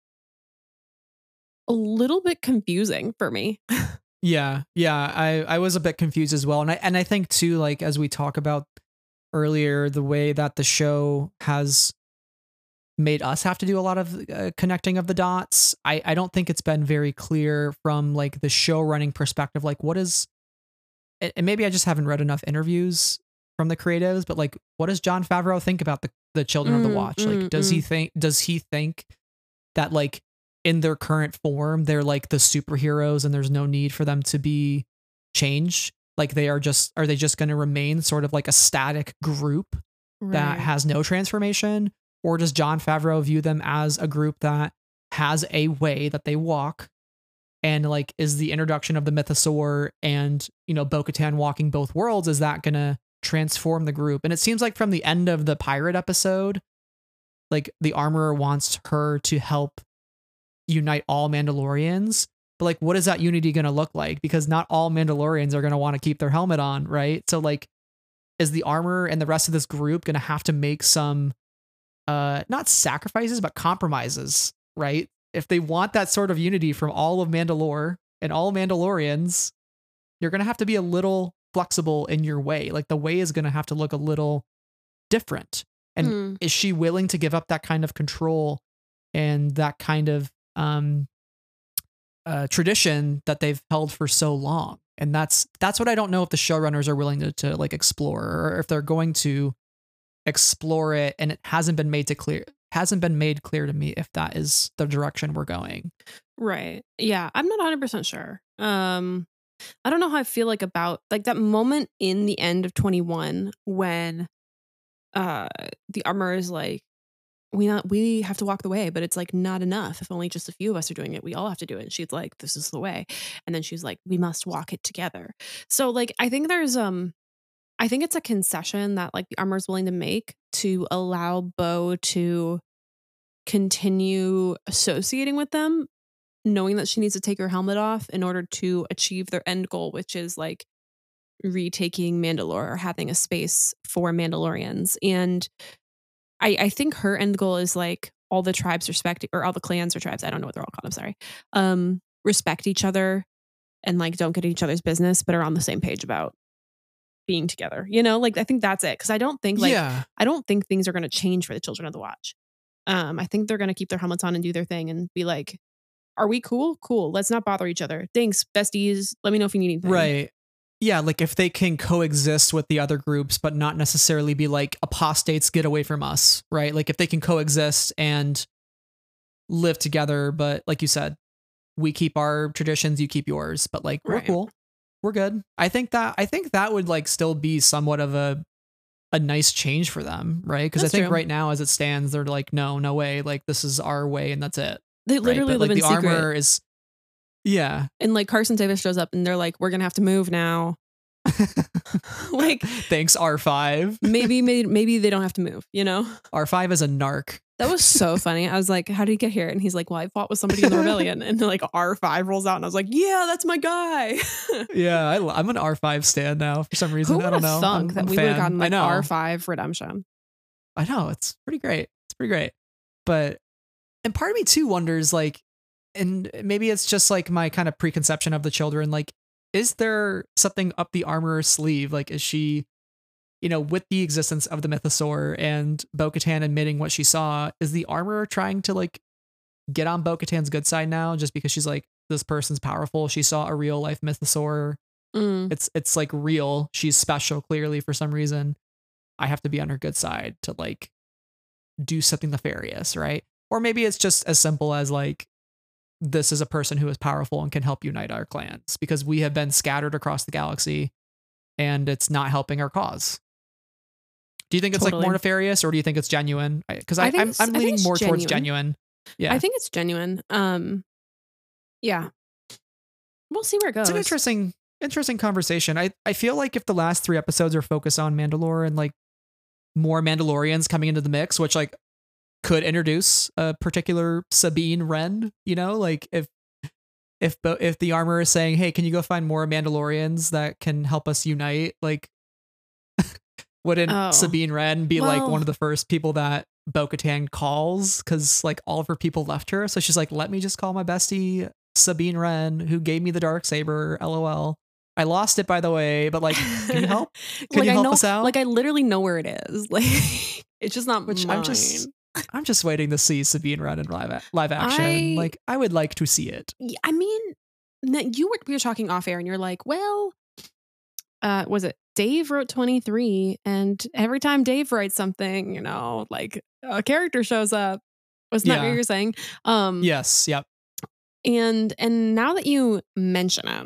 a little bit confusing for me.
Yeah. I was a bit confused as well. And I think too, like, as we talk about earlier, the way that the show has made us have to do a lot of connecting of the dots. I don't think it's been very clear from like the show running perspective, like what is, and maybe I just haven't read enough interviews from the creatives, but like, what does Jon Favreau think about the Children of the Watch? Like, does he think that like in their current form, they're like the superheroes and there's no need for them to be changed? Like, are they just going to remain sort of like a static group that has no transformation? Or does Jon Favreau view them as a group that has a way that they walk, and like, is the introduction of the Mythosaur and, you know, Bo-Katan walking both worlds, is that going to transform the group? And it seems like from the end of the pirate episode, like the armorer wants her to help unite all Mandalorians. But like, what is that unity going to look like? Because not all Mandalorians are going to want to keep their helmet on, right? So like, is the armorer and the rest of this group going to have to make some not sacrifices, but compromises, right? If they want that sort of unity from all of Mandalore and all Mandalorians, you're going to have to be a little flexible in your way. Like, the way is going to have to look a little different. And is she willing to give up that kind of control and that kind of tradition that they've held for so long. And that's what I don't know if the showrunners are willing to like explore, or if they're going to explore it, and it hasn't been made clear to me if that is the direction we're going.
Right. Yeah, I'm not 100% sure. I don't know how I feel like about like that moment in the end of 21 when the armor is like, we have to walk the way, but it's like not enough. If only just a few of us are doing it, we all have to do it. And she's like, this is the way. And then she's like, we must walk it together. So like, I think there's I think it's a concession that like the armor is willing to make to allow Bo to continue associating with them, knowing that she needs to take her helmet off in order to achieve their end goal, which is like retaking Mandalore or having a space for Mandalorians. And I think her end goal is like all the tribes respect, or all the clans or tribes, I don't know what they're all called, I'm sorry, respect each other and like don't get in each other's business, but are on the same page about being together. You know, like I think that's it. Cause I don't think I don't think things are going to change for the Children of the Watch. I think they're going to keep their helmets on and do their thing and be like, are we cool? Cool. Let's not bother each other. Thanks, besties. Let me know if you need anything.
Right. Yeah, like if they can coexist with the other groups, but not necessarily be like apostates, get away from us, right? Like if they can coexist and live together, but like you said, we keep our traditions, you keep yours, but like we're cool, we're good. I think that would like still be somewhat of a nice change for them, right? Because I think right now, as it stands, they're like, no way, like this is our way and that's it.
They literally live in secret.
The armor is. Yeah.
And like Carson Davis shows up and they're like, we're going to have to move now. Like,
thanks, R5.
maybe they don't have to move, you know?
R5 is a narc.
That was so funny. I was like, how did he get here? And he's like, well, I fought with somebody in the rebellion. And then like R5 rolls out and I was like, yeah, that's my guy.
Yeah, I'm an R5 stan now for some reason.
Who
I don't know.
Thunk that we would have gotten like R5 redemption.
I know, it's pretty great. But, and part of me too wonders like, and maybe it's just like my kind of preconception of the children. Like, is there something up the armorer's sleeve? Like, is she, you know, with the existence of the mythosaur and Bo-Katan admitting what she saw, is the armorer trying to like get on Bo-Katan's good side now just because she's like, this person's powerful? She saw a real life mythosaur. It's like real. She's special, clearly, for some reason. I have to be on her good side to like do something nefarious, right? Or maybe it's just as simple as like, this is a person who is powerful and can help unite our clans because we have been scattered across the galaxy and it's not helping our cause. Do you think it's like more nefarious, or do you think it's genuine? Because I'm leaning more towards genuine. Yeah,
I think it's genuine. Yeah, we'll see where it goes.
It's an interesting conversation. I feel like if the last 3 episodes are focused on Mandalore and like more Mandalorians coming into the mix, which like could introduce a particular Sabine Wren, you know, like if the armor is saying, hey, can you go find more Mandalorians that can help us unite? Like, wouldn't Sabine Wren be like one of the first people that Bo-Katan calls? Cause like all of her people left her. So she's like, let me just call my bestie Sabine Wren, who gave me the Darksaber, LOL. I lost it, by the way, but like, can you help? Can you help us out?
Like, I literally know where it is. Like, it's just not mine.
I'm just waiting to see Sabine Wren in live action. Like, I would like to see it.
I mean, we were talking off air and you're like, well, was it Dave wrote 23 and every time Dave writes something, you know, like a character shows up. Wasn't that what you were saying?
Yes. Yep.
And now that you mention it,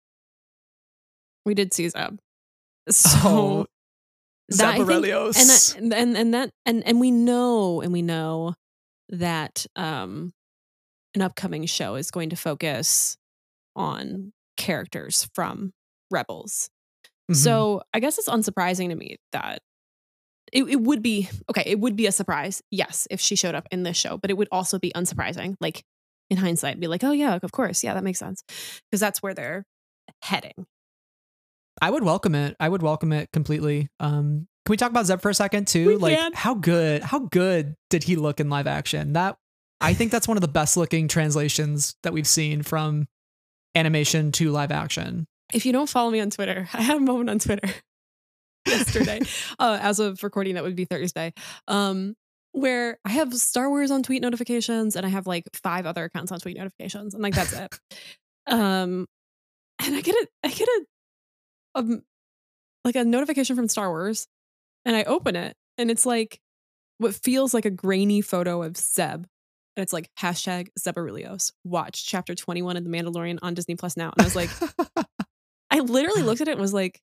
we did see Zeb. So
Zeb Orrelios.
And we know that an upcoming show is going to focus on characters from Rebels. Mm-hmm. So I guess it's unsurprising to me that it would be a surprise, yes, if she showed up in this show, but it would also be unsurprising, like in hindsight, be like, oh yeah, of course, yeah, that makes sense, because that's where they're heading.
I would welcome it completely. Can we talk about Zeb for a second too? How good did he look in live action? I think that's one of the best looking translations that we've seen from animation to live action.
If you don't follow me on Twitter, I had a moment on Twitter yesterday. As of recording, that would be Thursday. where I have Star Wars on tweet notifications and I have like 5 other accounts on tweet notifications, and like that's it. And I get like a notification from Star Wars, and I open it, and it's like what feels like a grainy photo of Zeb. And it's like hashtag Zeb Aurelios. Watch chapter 21 of The Mandalorian on Disney Plus now. And I was like, I literally looked at it and was like,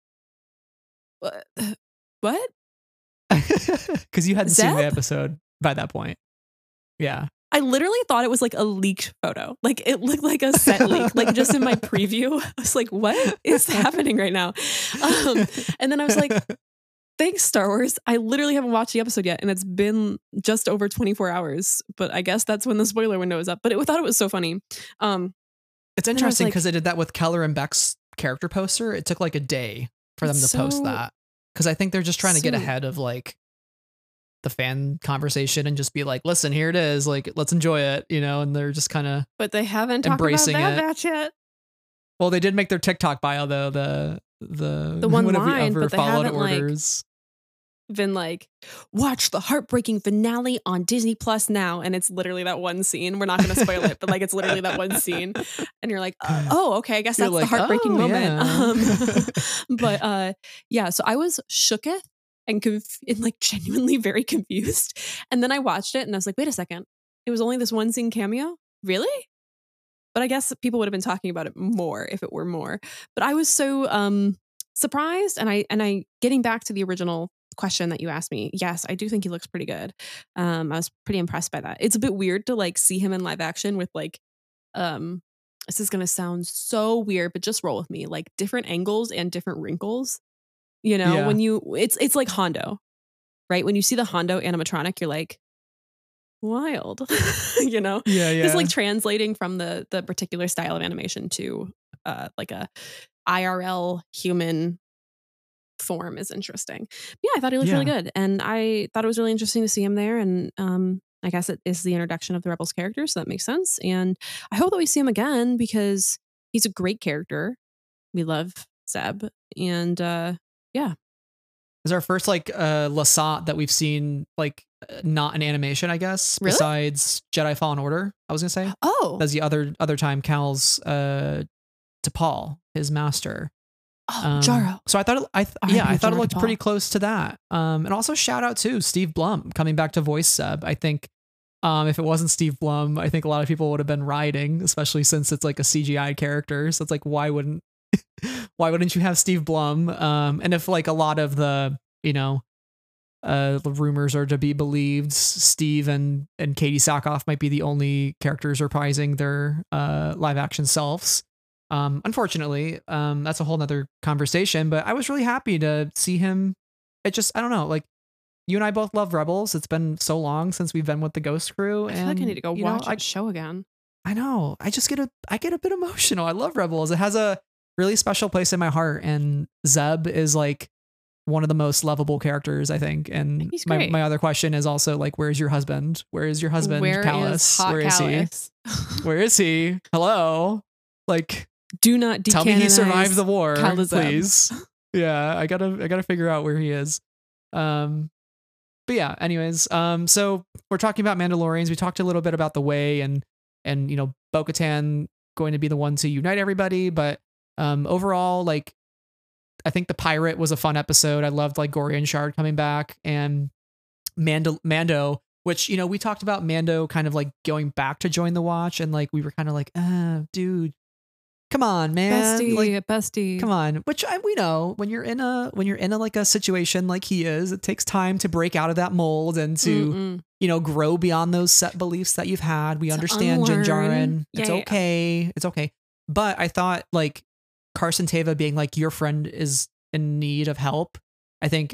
what?
Because you hadn't
Zeb?
seen the episode by that point. Yeah.
I literally thought it was like a leaked photo. Like it looked like a set leak, like just in my preview. I was like, what is happening right now? And then I was like, thanks, Star Wars. I literally haven't watched the episode yet, and it's been just over 24 hours. But I guess that's when the spoiler window is up. But I thought it was so funny.
It's interesting because they did that with Keller and Beck's character poster. It took like a day for them to post that, because I think they're just trying to get ahead of like the fan conversation and just be like, listen, here it is. Like, let's enjoy it, you know? And they're just kind of,
but they haven't talked about that yet.
Well, they did make their TikTok bio though. The
one
what
line,
have we ever
but they
followed
haven't
orders.
Been like, watch the heartbreaking finale on Disney Plus now, and it's literally that one scene. We're not going to spoil it, but like it's literally that one scene, and you're like, oh, okay, I guess that's like, the heartbreaking moment.
Yeah.
But yeah, so I was shooketh and like genuinely very confused, and then I watched it and I was like, wait a second, it was only this one scene cameo, really? But I guess people would have been talking about it more if it were more. But I was so surprised, and I getting back to the original question that you asked me, yes, I do think he looks pretty good. I was pretty impressed by that. It's a bit weird to like see him in live action with like this is gonna sound so weird, but just roll with me, like different angles and different wrinkles, you know. When you it's like Hondo, right? When you see the Hondo animatronic, you're like, wild. You know. It's like translating from the particular style of animation to like a IRL human form is interesting. Yeah, I thought he looked really good, and I thought it was really interesting to see him there. And I guess it is the introduction of the Rebels characters, so that makes sense. And I hope that we see him again because he's a great character. We love Zeb, and yeah,
it's our first like Lasat that we've seen like not an animation, I guess. Really? Besides Jedi Fallen Order, I was gonna say.
Oh,
that's the other time Cal's T'Pol, his master.
Oh, Jaro.
So I thought it looked pretty close to that. And also shout out to Steve Blum coming back to voice Zeb. I think if it wasn't Steve Blum, I think a lot of people would have been rioting, especially since it's like a CGI character. So it's like, why wouldn't you have Steve Blum? And if like a lot of the, you know, the rumors are to be believed, Steve and Katie Sackhoff might be the only characters reprising their live action selves. Unfortunately, that's a whole nother conversation, but I was really happy to see him. It just, I don't know, like you and I both love Rebels. It's been so long since we've been with the Ghost Crew.
I feel like I need to go watch the show again.
I know. I get a bit emotional. I love Rebels. It has a really special place in my heart. And Zeb is like one of the most lovable characters, I think. And my other question is also like, where's your husband? Where is your husband? Callus? Where is he? Where is he? Hello? Like,
do not
tell me he survived the war,
Calazem.
Please. Yeah, I gotta figure out where he is. But yeah, anyways, so we're talking about Mandalorians. We talked a little bit about the way and you know, Bo-Katan going to be the one to unite everybody, but overall, like I think the pirate was a fun episode. I loved like Gorian Shard coming back, and Mando, which, you know, we talked about Mando kind of like going back to join the Watch, and like we were kind of like, dude, come on, man,
bestie,
come on. Which we know when you're in a like a situation like he is, it takes time to break out of that mold and to you know, grow beyond those set beliefs that you've had. We understand Din Djarin. It's okay. It's okay. But I thought like Carson Teva being like, your friend is in need of help. I think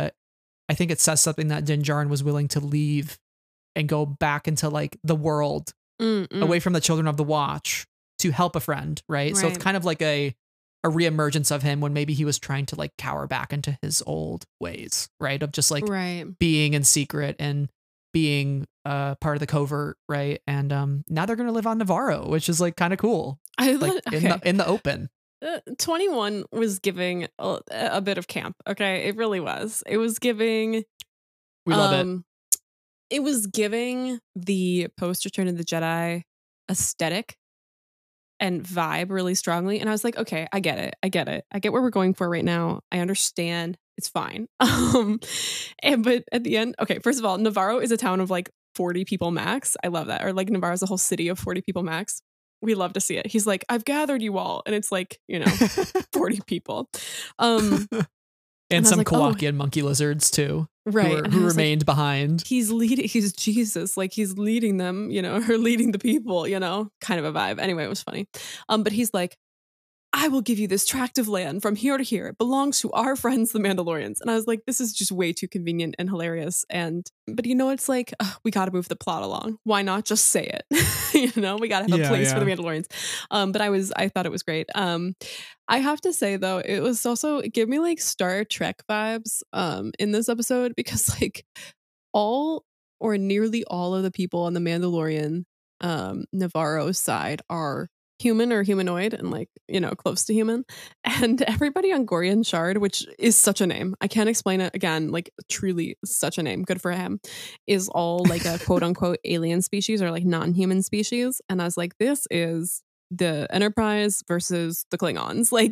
it says something that Din Djarin was willing to leave and go back into like the world away from the Children of the Watch to help a friend, right? So it's kind of like a reemergence of him when maybe he was trying to like cower back into his old ways, right? Of just like being in secret and being part of the covert, right? And now they're gonna live on Navarro, which is like kind of cool. In the open.
21 was giving a bit of camp. Okay, it really was. It was giving.
We love it.
it was giving the post Return of the Jedi aesthetic and vibe really strongly. And I was like, okay, I get it. I get where we're going for right now. I understand. It's fine. But at the end, okay, first of all, Navarro is a town of like 40 people max. I love that. Or like Navarro is a whole city of 40 people max. We love to see it. He's like, I've gathered you all. And it's like, 40 people.
And some
like,
Kowakian monkey lizards too.
Right.
Who remained behind.
He's Jesus. Like he's leading them, or leading the people, kind of a vibe. Anyway, it was funny. But he's like, I will give you this tract of land from here to here. It belongs to our friends, the Mandalorians. And I was like, this is just way too convenient and hilarious. But it's like, we got to move the plot along. Why not just say it? We got to have a place for the Mandalorians. But I thought it was great. I have to say though, it was also, it gave me like Star Trek vibes in this episode, because like all or nearly all of the people on the Mandalorian Navarro side are human or humanoid and like, close to human. And everybody on Gorian Shard, which is such a name, I can't explain it again, like truly such a name, good for him, is all like a quote unquote alien species or like non-human species. And I was like, this is the Enterprise versus the Klingons. Like,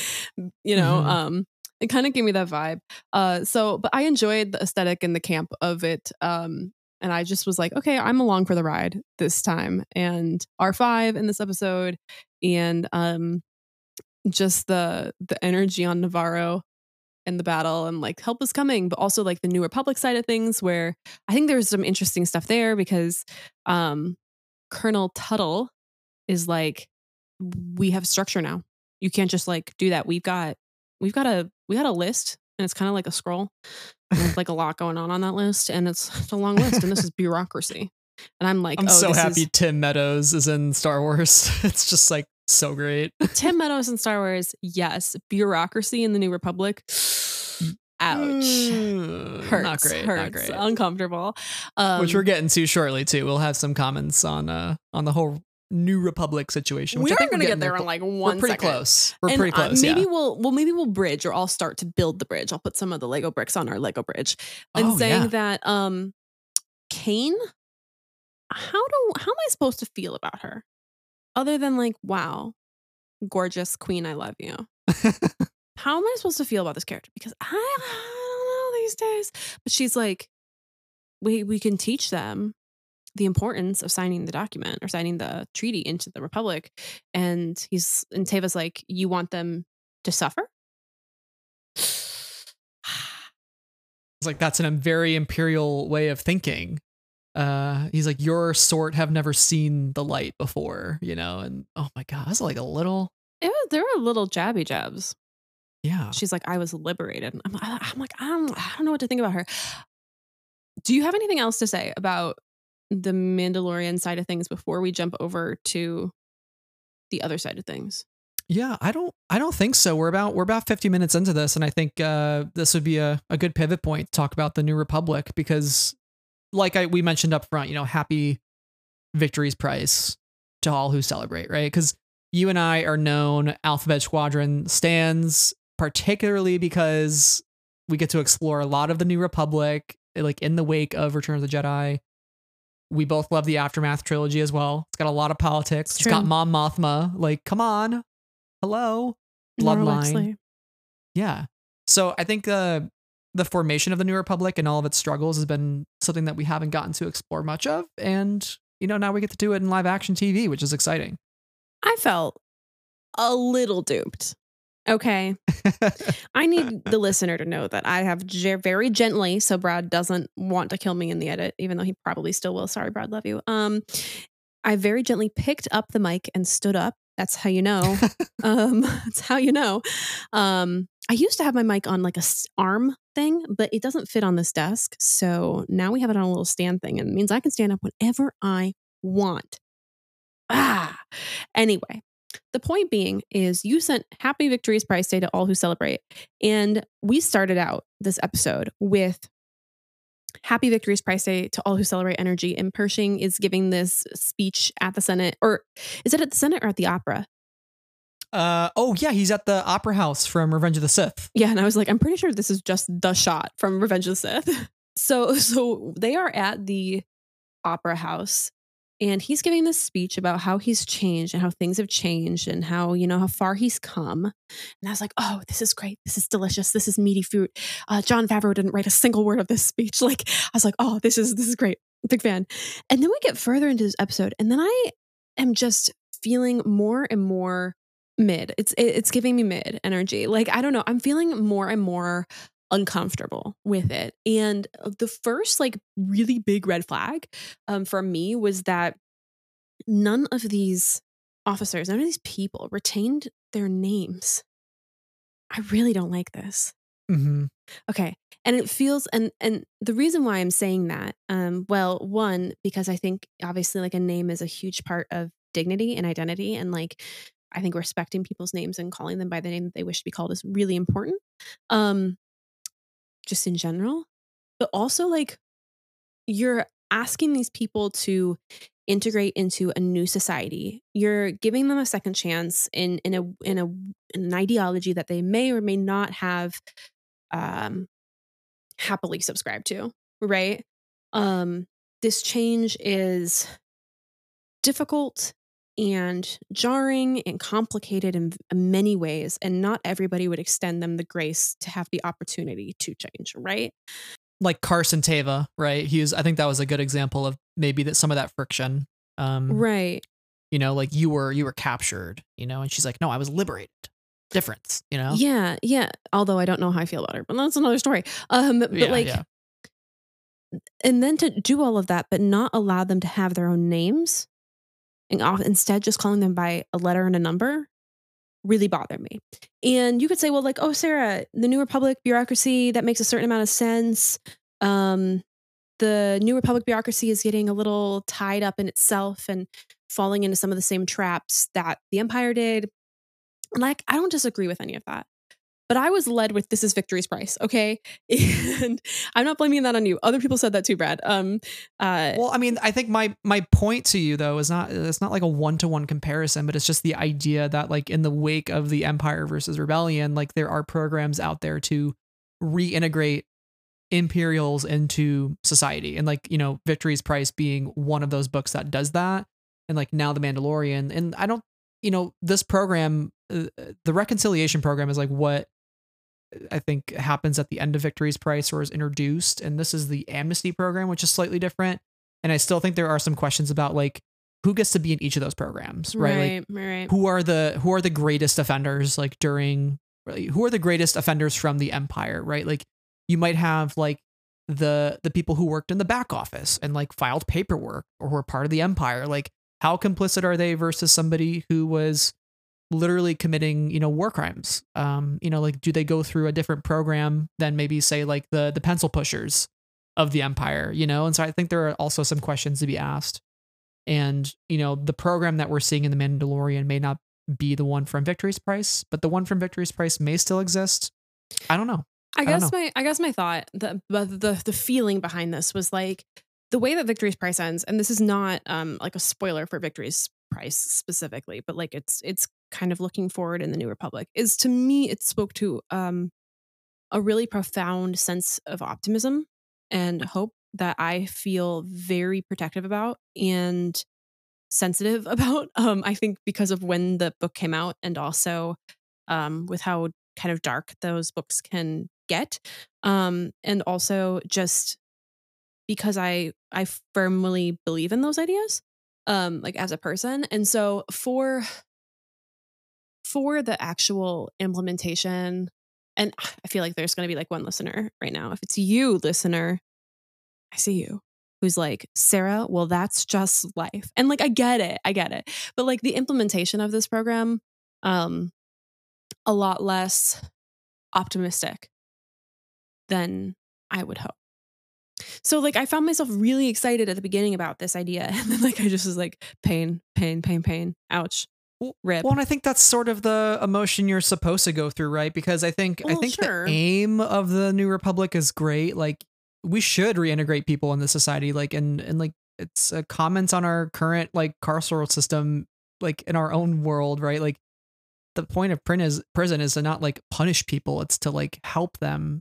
it kind of gave me that vibe. But I enjoyed the aesthetic and the camp of it. And I just was like, okay, I'm along for the ride this time. And R5 in this episode, and just the energy on Navarro and the battle, and like help is coming, but also like the New Republic side of things, where I think there's some interesting stuff there, because Colonel Tuttle is like, we have structure now. You can't just like do that. We got a list, and it's kind of like a scroll. There's like a lot going on that list, and it's a long list, and this is bureaucracy. And I'm like,
I'm so happy Tim Meadows is in Star Wars. It's just like so great.
Tim Meadows in Star Wars, yes. Bureaucracy in the New Republic, ouch. Hurts.
Not great.
Uncomfortable.
Which we're getting to shortly too. We'll have some comments on the whole New Republic situation.
We are going to get there in like 1
second. We're pretty close.
Maybe we'll bridge, or I'll start to build the bridge. I'll put some of the Lego bricks on our Lego bridge, and saying that Kane, how am I supposed to feel about her, other than like, wow, gorgeous queen, I love you. How am I supposed to feel about this character? Because I don't know these days. But she's like, we can teach them the importance of signing the document or signing the treaty into the Republic. And Teva's like, you want them to suffer?
It's like, that's a very imperial way of thinking. He's like, your sort have never seen the light before, and oh my God, that's like a little.
There were little jabby jabs.
Yeah.
She's like, I was liberated. I'm like, I don't know what to think about her. Do you have anything else to say about the Mandalorian side of things before we jump over to the other side of things?
Yeah, I don't think so. We're about 50 minutes into this, and I think this would be a good pivot point to talk about the New Republic, because like we mentioned up front, happy victory's price to all who celebrate, right? Because you and I are known Alphabet Squadron stans, particularly because we get to explore a lot of the New Republic, like in the wake of Return of the Jedi. We both love the Aftermath trilogy as well. It's got a lot of politics. It's got Mom Mothma. Like, come on. Hello. Bloodline. Yeah. So I think the formation of the New Republic and all of its struggles has been something that we haven't gotten to explore much of. And, now we get to do it in live action TV, which is exciting.
I felt a little duped. Okay. I need the listener to know that I have very gently, so Brad doesn't want to kill me in the edit, even though he probably still will. Sorry, Brad, love you. I very gently picked up the mic and stood up. That's how you know. That's how you know. I used to have my mic on like a arm thing, but it doesn't fit on this desk. So now we have it on a little stand thing, and it means I can stand up whenever I want. Anyway. The point being is you sent Happy Victory's Price Day to all who celebrate. And we started out this episode with Happy Victory's Price Day to all who celebrate energy. And Pershing is giving this speech at the Senate. Or is it at the Senate or at the opera?
He's at the Opera House from Revenge of the Sith.
Yeah, and I was like, I'm pretty sure this is just the shot from Revenge of the Sith. So they are at the opera house, and he's giving this speech about how he's changed and how things have changed and how, how far he's come. And I was like, oh, this is great. This is delicious. This is meaty fruit. Jon Favreau didn't write a single word of this speech. Like, I was like, oh, this is great. Big fan. And then we get further into this episode, and then I am just feeling more and more mid. It's giving me mid energy. Like, I don't know. I'm feeling more and more uncomfortable with it. And the first like really big red flag for me was that none of these officers, none of these people retained their names. I really don't like this.
Mm-hmm.
Okay. And it feels, and the reason why I'm saying that, well, one, because I think obviously like a name is a huge part of dignity and identity. And like, I think respecting people's names and calling them by the name that they wish to be called is really important. Just in general, but also like you're asking these people to integrate into a new society. You're giving them a second chance in an ideology that they may or may not have happily subscribed to, right? This change is difficult and jarring and complicated in many ways, and not everybody would extend them the grace to have the opportunity to change, right?
Like Carson Teva, right? I think that was a good example of maybe that some of that friction.
Right.
Like you were captured, and she's like, no, I was liberated. Difference,
Yeah. Although I don't know how I feel about her, but that's another story. But yeah. And then to do all of that, but not allow them to have their own names, and instead just calling them by a letter and a number, really bothered me. And you could say, well, like, oh, Sarah, the New Republic bureaucracy, that makes a certain amount of sense. The New Republic bureaucracy is getting a little tied up in itself and falling into some of the same traps that the Empire did. Like, I don't disagree with any of that. But I was led with this is Victory's price, okay? And I'm not blaming that on you. Other people said that too, Brad.
Well, I mean, I think my point to you though is it's not like a one-to-one comparison, but it's just the idea that like in the wake of the Empire versus Rebellion, like there are programs out there to reintegrate Imperials into society, and like Victory's Price being one of those books that does that, and like now The Mandalorian, and I don't, this program, the reconciliation program is like what I think happens at the end of Victory's Price or is introduced. And this is the amnesty program, which is slightly different. And I still think there are some questions about like who gets to be in each of those programs, right?
Right.
Who are the greatest offenders who are the greatest offenders from the Empire, right? Like you might have like the people who worked in the back office and like filed paperwork or who are part of the Empire. Like how complicit are they versus somebody who was literally committing, war crimes? Like, do they go through a different program than maybe say like the pencil pushers of the Empire, And so I think there are also some questions to be asked. And, the program that we're seeing in The Mandalorian may not be the one from Victory's Price, but the one from Victory's Price may still exist. I don't know.
I guess my thought, the feeling behind this was like the way that Victory's Price ends, and this is not like a spoiler for Victory's Price specifically, but like it's kind of looking forward in the New Republic, is to me it spoke to a really profound sense of optimism and hope that I feel very protective about and sensitive about. I think because of when the book came out, and also with how kind of dark those books can get, and also just because I firmly believe in those ideas, like as a person. And so for the actual implementation, and I feel like there's going to be like one listener right now. If it's you, listener, I see you, who's like, Sarah, well, that's just life. And like, I get it. But like the implementation of this program, a lot less optimistic than I would hope. So like I found myself really excited at the beginning about this idea, and then like I just was like pain, ouch, rip.
Well, and I think that's sort of the emotion you're supposed to go through, right? Because I think
sure.
The aim of the New Republic is great. Like we should reintegrate people in the society, like and like it's a comment on our current like carceral system, like in our own world, right? Like the point of prison is to not like punish people; it's to like help them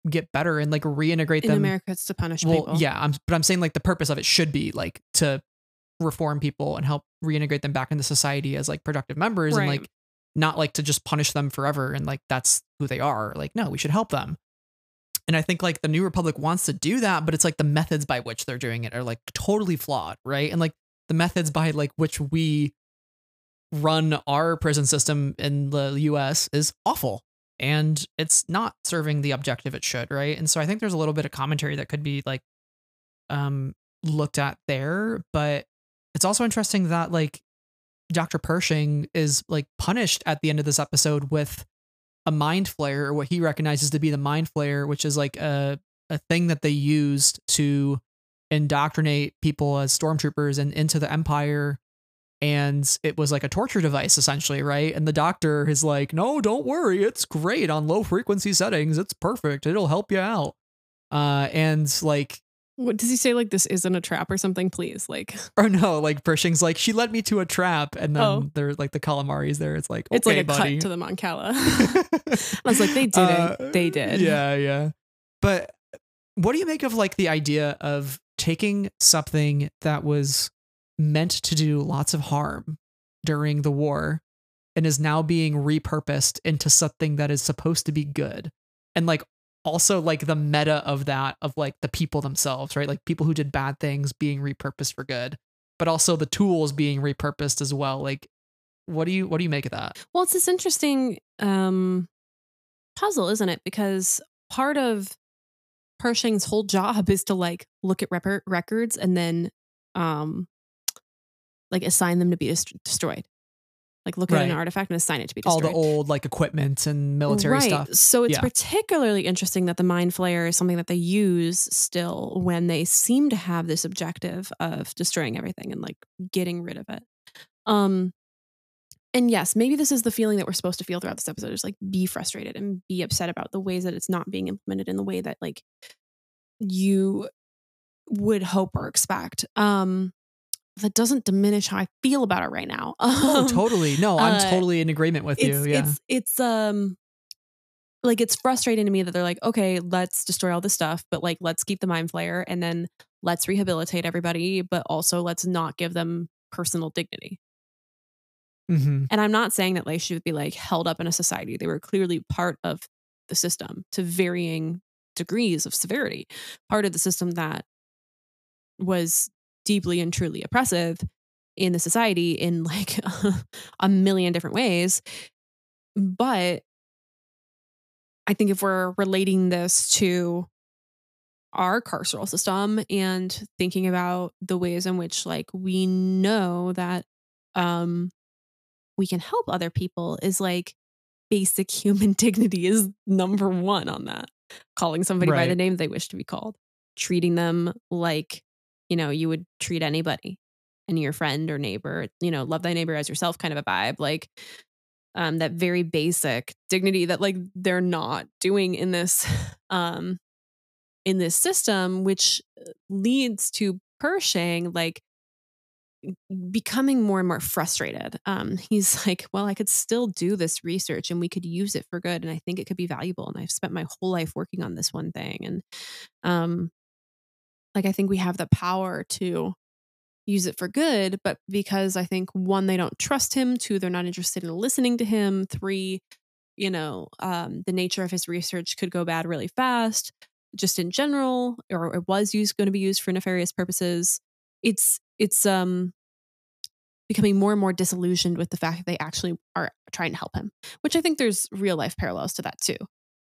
get better and like reintegrate
In
them.
America, it's to punish
Well,
people.
yeah, but I'm saying like the purpose of it should be like to reform people and help reintegrate them back into society as like productive members and
Right.
like not like to just punish them forever and like that's who they are. Like, no, we should help them. And I think like the New Republic wants to do that, but it's like the methods by which they're doing it are like totally flawed, right? And like the methods by like which we run our prison system in the US is awful. And it's not serving the objective it should, right? And so I think there's a little bit of commentary that could be like looked at there, but it's also interesting that like Dr. Pershing is like punished at the end of this episode with a mind flayer, or what he recognizes to be the mind flayer, which is like a thing that they used to indoctrinate people as stormtroopers and into the Empire. And it was like a torture device essentially, right? And the doctor is like, no, don't worry, it's great on low frequency settings, it's perfect, it'll help you out. And like,
What does he say? Like, this isn't a trap or something, please. Like,
or no, like Pershing's like, she led me to a trap, and then they're like the calamari's there. It's like, okay,
it's like a
buddy.
cut to the Mon Cala. I was like, they didn't. They did.
Yeah. But what do you make of like the idea of taking something that was meant to do lots of harm during the war and is now being repurposed into something that is supposed to be good? And like also like the meta of that, of like the people themselves, right? Like people who did bad things being repurposed for good, but also the tools being repurposed as well. Like, what do you make of that?
Well, it's this interesting puzzle, isn't it? Because part of Pershing's whole job is to like look at records and then like assign them to be destroyed. Like look at an artifact and assign it to be destroyed.
All the old like equipment and military stuff.
So it's particularly interesting that the Mind Flayer is something that they use still when they seem to have this objective of destroying everything and like getting rid of it. And yes, maybe this is the feeling that we're supposed to feel throughout this episode, is like be frustrated and be upset about the ways that it's not being implemented in the way that like you would hope or expect. That doesn't diminish how I feel about it right now.
Oh, totally. No, I'm totally in agreement with you. Yeah.
It's like, it's frustrating to me that they're like, okay, let's destroy all this stuff, but like, let's keep the Mind Flayer and then let's rehabilitate everybody, but also let's not give them personal dignity.
Mm-hmm.
And I'm not saying that they should be like held up in a society. They were clearly part of the system to varying degrees of severity, part of the system that was deeply and truly oppressive in the society in like a million different ways. But I think if we're relating this to our carceral system and thinking about the ways in which like we know that we can help other people, is like basic human dignity is number one on that. Calling somebody by the name they wish to be called, treating them like, you know, you would treat anybody, any your friend or neighbor, you know, love thy neighbor as yourself kind of a vibe. Like that very basic dignity that like they're not doing in this system, which leads to Pershing like becoming more and more frustrated. He's like, well, I could still do this research and we could use it for good, and I think it could be valuable, and I've spent my whole life working on this one thing, and like I think we have the power to use it for good, but because I think 1, they don't trust him, 2, they're not interested in listening to him, 3, you know, the nature of his research could go bad really fast, just in general, or it was going to be used for nefarious purposes. It's becoming more and more disillusioned with the fact that they actually are trying to help him, which I think there's real life parallels to that too.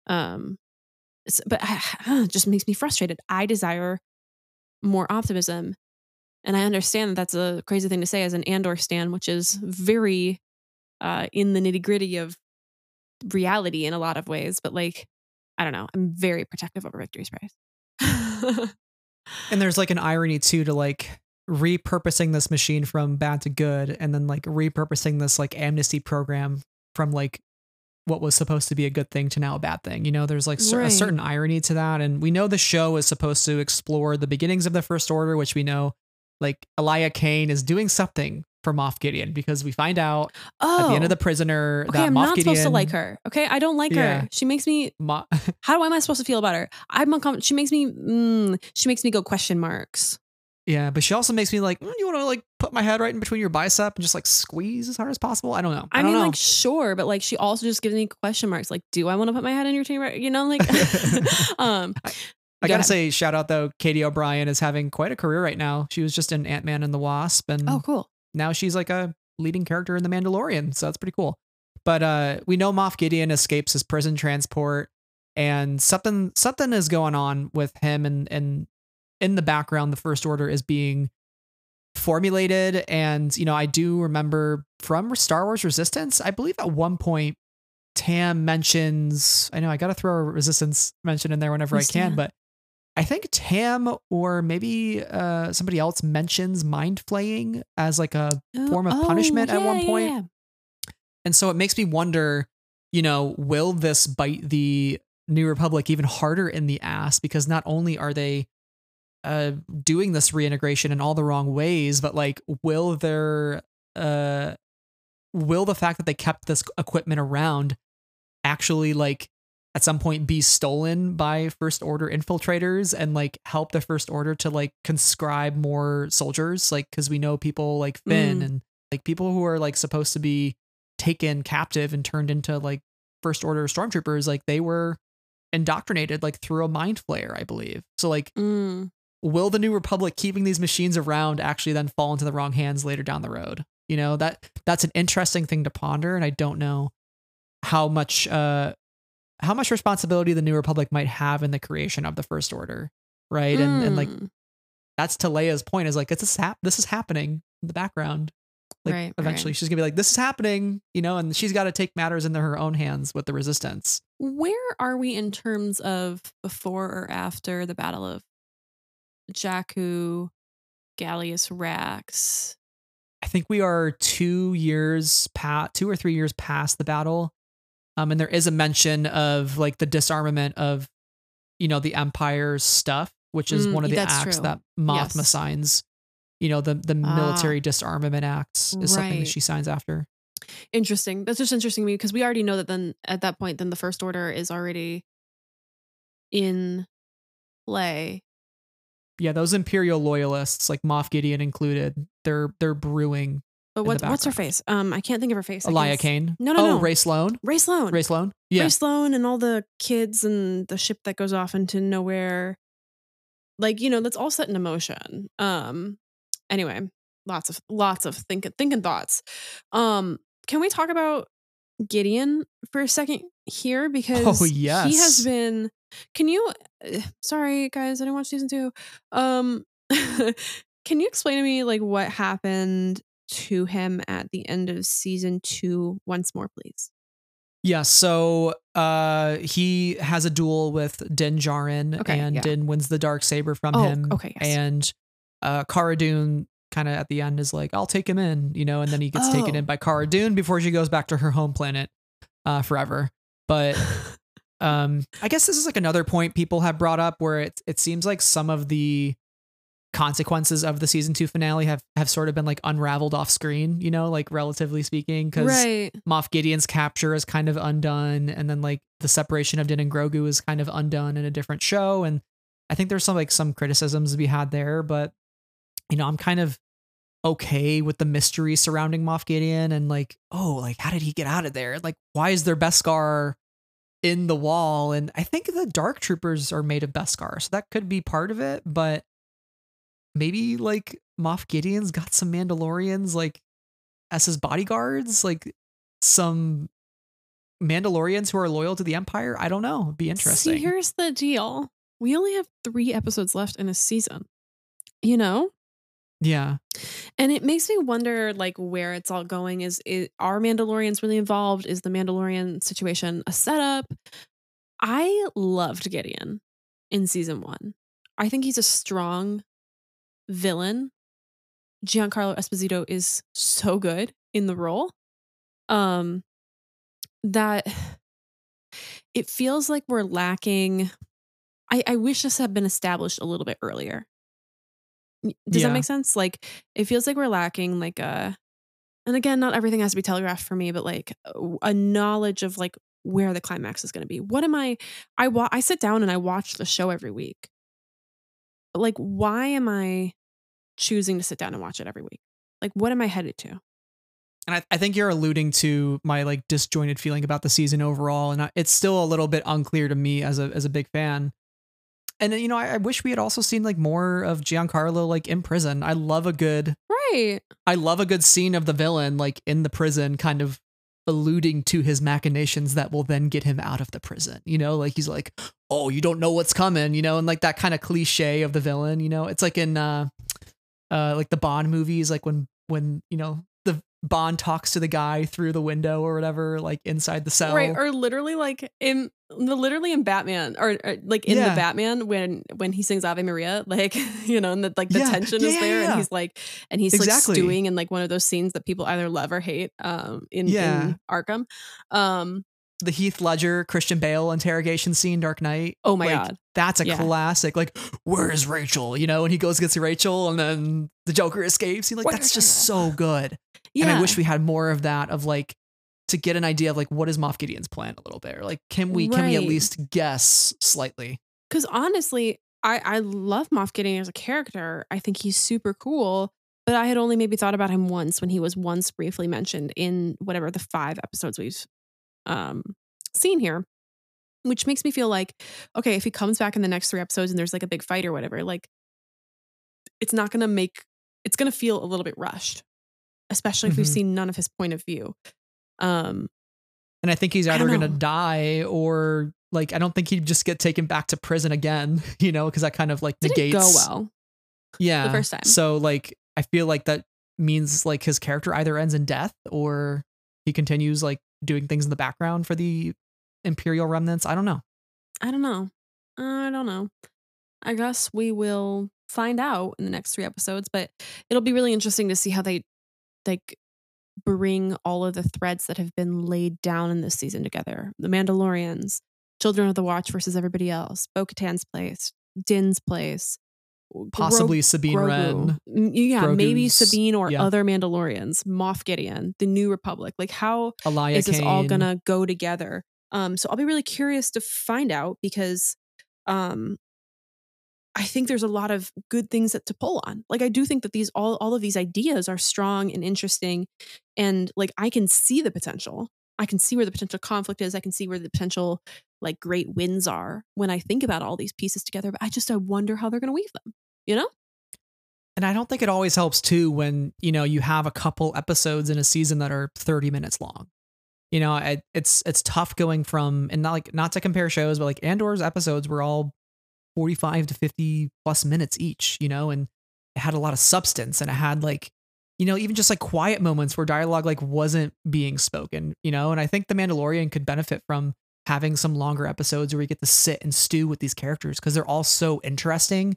But it just makes me frustrated. I desire more optimism, and I understand that that's a crazy thing to say as an Andor stan, which is very in the nitty gritty of reality in a lot of ways. But like, I don't know, I'm very protective over Victory's Prize.
And there's like an irony too to like repurposing this machine from bad to good, and then like repurposing this like amnesty program from like what was supposed to be a good thing to now a bad thing. You know, there's like a certain irony to that. And we know the show is supposed to explore the beginnings of the First Order, which we know like Elia Kane is doing something for Moff Gideon, because we find out
Oh,
at the end of The Prisoner
okay.
that
I'm
Moff
not
Gideon,
supposed to like her. Okay, I don't like
Yeah.
her. She makes me.
Mo-
How am I supposed to feel about her? I'm uncomfortable. She makes me. She makes me go question marks.
yeah, but she also makes me like, you want to like put my head right in between your bicep and just like squeeze as hard as possible. I don't know.
I
don't
mean,
know.
like, sure, but like, she also just gives me question marks. Like, do I want to put my head in your chamber? You know, like,
I
go
gotta
ahead.
say, shout out though, Katie O'Brien is having quite a career right now. She was just in Ant-Man and the Wasp, and
Oh, cool.
now she's like a leading character in The Mandalorian, so that's pretty cool. But we know Moff Gideon escapes his prison transport, and something is going on with him, and in the background, the First Order is being formulated. And I do remember from Star Wars Resistance, I believe at one point Tam mentions, I know I gotta throw a Resistance mention in there whenever I can, but I think Tam or maybe somebody else mentions mind flaying as like a form of punishment at one point.
Yeah.
And so it makes me wonder, will this bite the New Republic even harder in the ass? Because not only are they doing this reintegration in all the wrong ways, but like, will the fact that they kept this equipment around actually like at some point be stolen by First Order infiltrators and like help the First Order to like conscribe more soldiers? Like, because we know people like Finn and like people who are like supposed to be taken captive and turned into like First Order stormtroopers, like they were indoctrinated like through a mind flayer, I believe. So like, will the New Republic keeping these machines around actually then fall into the wrong hands later down the road? That's an interesting thing to ponder, and I don't know how much responsibility the New Republic might have in the creation of the First Order, right? And like that's to Leia's point, is like this is happening in the background. Like
Right,
eventually she's gonna be like, this is happening, and she's got to take matters into her own hands with the Resistance.
Where are we in terms of before or after the Battle of Jakku, Gallius Rax?
I think we are 2 or 3 years past the battle. And there is a mention of like the disarmament of, the Empire's stuff, which is one of the acts
true.
that Mothma signs. The military disarmament acts is something that she signs after.
Interesting. That's just interesting to me because we already know that then at that point, then the First Order is already in play.
Yeah, those Imperial loyalists, like Moff Gideon included, they're brewing.
But what's her face? I can't think of her face.
Elia Kane.
No.
Ray Sloan.
Ray Sloan.
Yeah.
Ray Sloan and all the kids and the ship that goes off into nowhere. Like, that's all set in motion. Anyway, lots of thinking thoughts. Can we talk about Gideon for a second here? Because
he
has been. Can you? Sorry, guys, I didn't watch season 2. Can you explain to me like what happened to him at the end of season 2 once more, please?
Yeah, so he has a duel with Din Djarin, and Din wins the Darksaber from him.
Okay, yes.
And Cara Dune kind of at the end is like, I'll take him in, and then he gets taken in by Cara Dune before she goes back to her home planet forever. But I guess this is like another point people have brought up where it seems like some of the consequences of the season 2 finale have sort of been like unraveled off screen, like relatively speaking, because Moff Gideon's capture is kind of undone, and then like the separation of Din and Grogu is kind of undone in a different show. And I think there's some criticisms to be had there, but I'm kind of okay with the mystery surrounding Moff Gideon and like, how did he get out of there? Like, why is there Beskar in the wall? And I think the Dark Troopers are made of Beskar, so that could be part of it, but maybe like Moff Gideon's got some Mandalorians like as his bodyguards, like some Mandalorians who are loyal to the Empire. I don't know. It'd be interesting.
See, here's the deal. We only have 3 episodes left in a season,
Yeah.
And it makes me wonder like where it's all going. Are Mandalorians really involved? Is the Mandalorian situation a setup? I loved Gideon in season 1. I think he's a strong villain. Giancarlo Esposito is so good in the role that it feels like we're lacking. I wish this had been established a little bit earlier. Does that make sense? Like, it feels like we're lacking like a and again, not everything has to be telegraphed for me, but like a knowledge of like where the climax is going to be. What am I sit down and I watch the show every week. But like, why am I choosing to sit down and watch it every week? Like, what am I headed to?
And I think you're alluding to my like disjointed feeling about the season overall, and it's still a little bit unclear to me as a big fan. And you know, I wish we had also seen like more of Giancarlo like in prison. I love a good scene of the villain like in the prison, kind of alluding to his machinations that will then get him out of the prison. You know, like he's like, oh, you don't know what's coming, you know, and like that kind of cliche of the villain. You know, it's like in like the Bond movies, like when you know the Bond talks to the guy through the window or whatever, like inside the cell,
right? Or literally like in Batman, or like in the Batman when he sings Ave Maria, like, you know, and the like the tension is there, and he's like like stewing in like one of those scenes that people either love or hate in Arkham.
The Heath Ledger, Christian Bale interrogation scene, Dark Knight.
Oh my God.
That's a classic. Like, where's Rachel? You know, and he goes gets Rachel and then the Joker escapes. He's like, that's just so good. Yeah. And I wish we had more of that, of like, to get an idea of like, what is Moff Gideon's plan a little bit? Or like, can we at least guess slightly?
Because honestly, I love Moff Gideon as a character. I think he's super cool. But I had only maybe thought about him once, when he was once briefly mentioned in whatever the 5 episodes we've seen here, which makes me feel like, okay, if he comes back in the next 3 episodes and there's like a big fight or whatever, like it's going to feel a little bit rushed, especially if we've seen none of his point of view.
And I think he's either going to die, or like, I don't think he'd just get taken back to prison again, you know, because that kind of like negates.
Didn't go well.
Yeah.
The first time.
So like, I feel like that means like his character either ends in death, or he continues like doing things in the background for the Imperial remnants. I don't know.
I guess we will find out in the next 3 episodes, but it'll be really interesting to see how they like bring all of the threads that have been laid down in this season together. The Mandalorians, Children of the Watch versus everybody else, Bo-Katan's place, Din's place,
possibly Sabine Wren.
Yeah, Grogu's, maybe Sabine or other Mandalorians, Moff Gideon, the New Republic. Like, how is this all gonna go together? So I'll be really curious to find out, because I think there's a lot of good things to pull on. Like, I do think that these all of these ideas are strong and interesting, and like I can see the potential. I can see where the potential conflict is. I can see where the potential like great wins are when I think about all these pieces together. But I wonder how they're going to weave them, you know?
And I don't think it always helps too when, you know, you have a couple episodes in a season that are 30 minutes long. You know, it's tough going from, and not to compare shows, but like Andor's episodes were all 45 to 50 plus minutes each, you know, and it had a lot of substance, and it had like, you know, even just like quiet moments where dialogue like wasn't being spoken, you know. And I think The Mandalorian could benefit from having some longer episodes where we get to sit and stew with these characters, because they're all so interesting.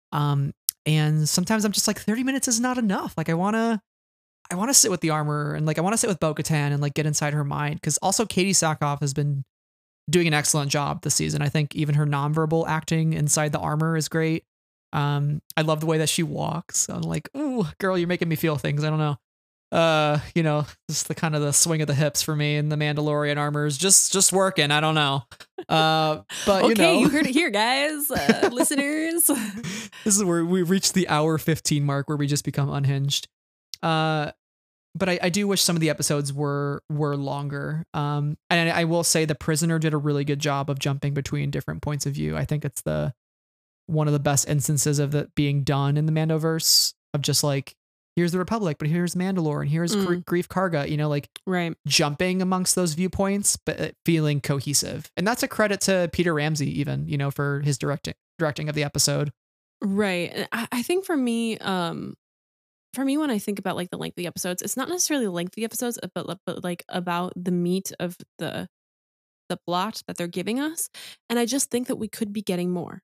And sometimes I'm just like, 30 minutes is not enough. Like I want to sit with the armor, and like I want to sit with Bo-Katan and like get inside her mind, because also Katie Sackhoff has been doing an excellent job this season. I think even her nonverbal acting inside the armor is great. I love the way that she walks. I'm like, ooh, girl, you're making me feel things. I don't know. You know, just the kind of the swing of the hips for me, and the Mandalorian armor is just working. I don't know. But
okay,
you know,
you heard it here, guys, listeners.
This is where we reached the hour 15 mark, where we just become unhinged. But I do wish some of the episodes were longer. And I will say The Prisoner did a really good job of jumping between different points of view. I think it's one of the best instances of it being done in the Mandoverse, of just like, here's the Republic, but here's Mandalore, and here's Greef Karga, you know, like jumping amongst those viewpoints, but feeling cohesive. And that's a credit to Peter Ramsey, even, you know, for his directing of the episode.
Right. And I think for me, when I think about like the length of the episodes, it's not necessarily the length of the episodes, but like about the meat of the plot that they're giving us. And I just think that we could be getting more.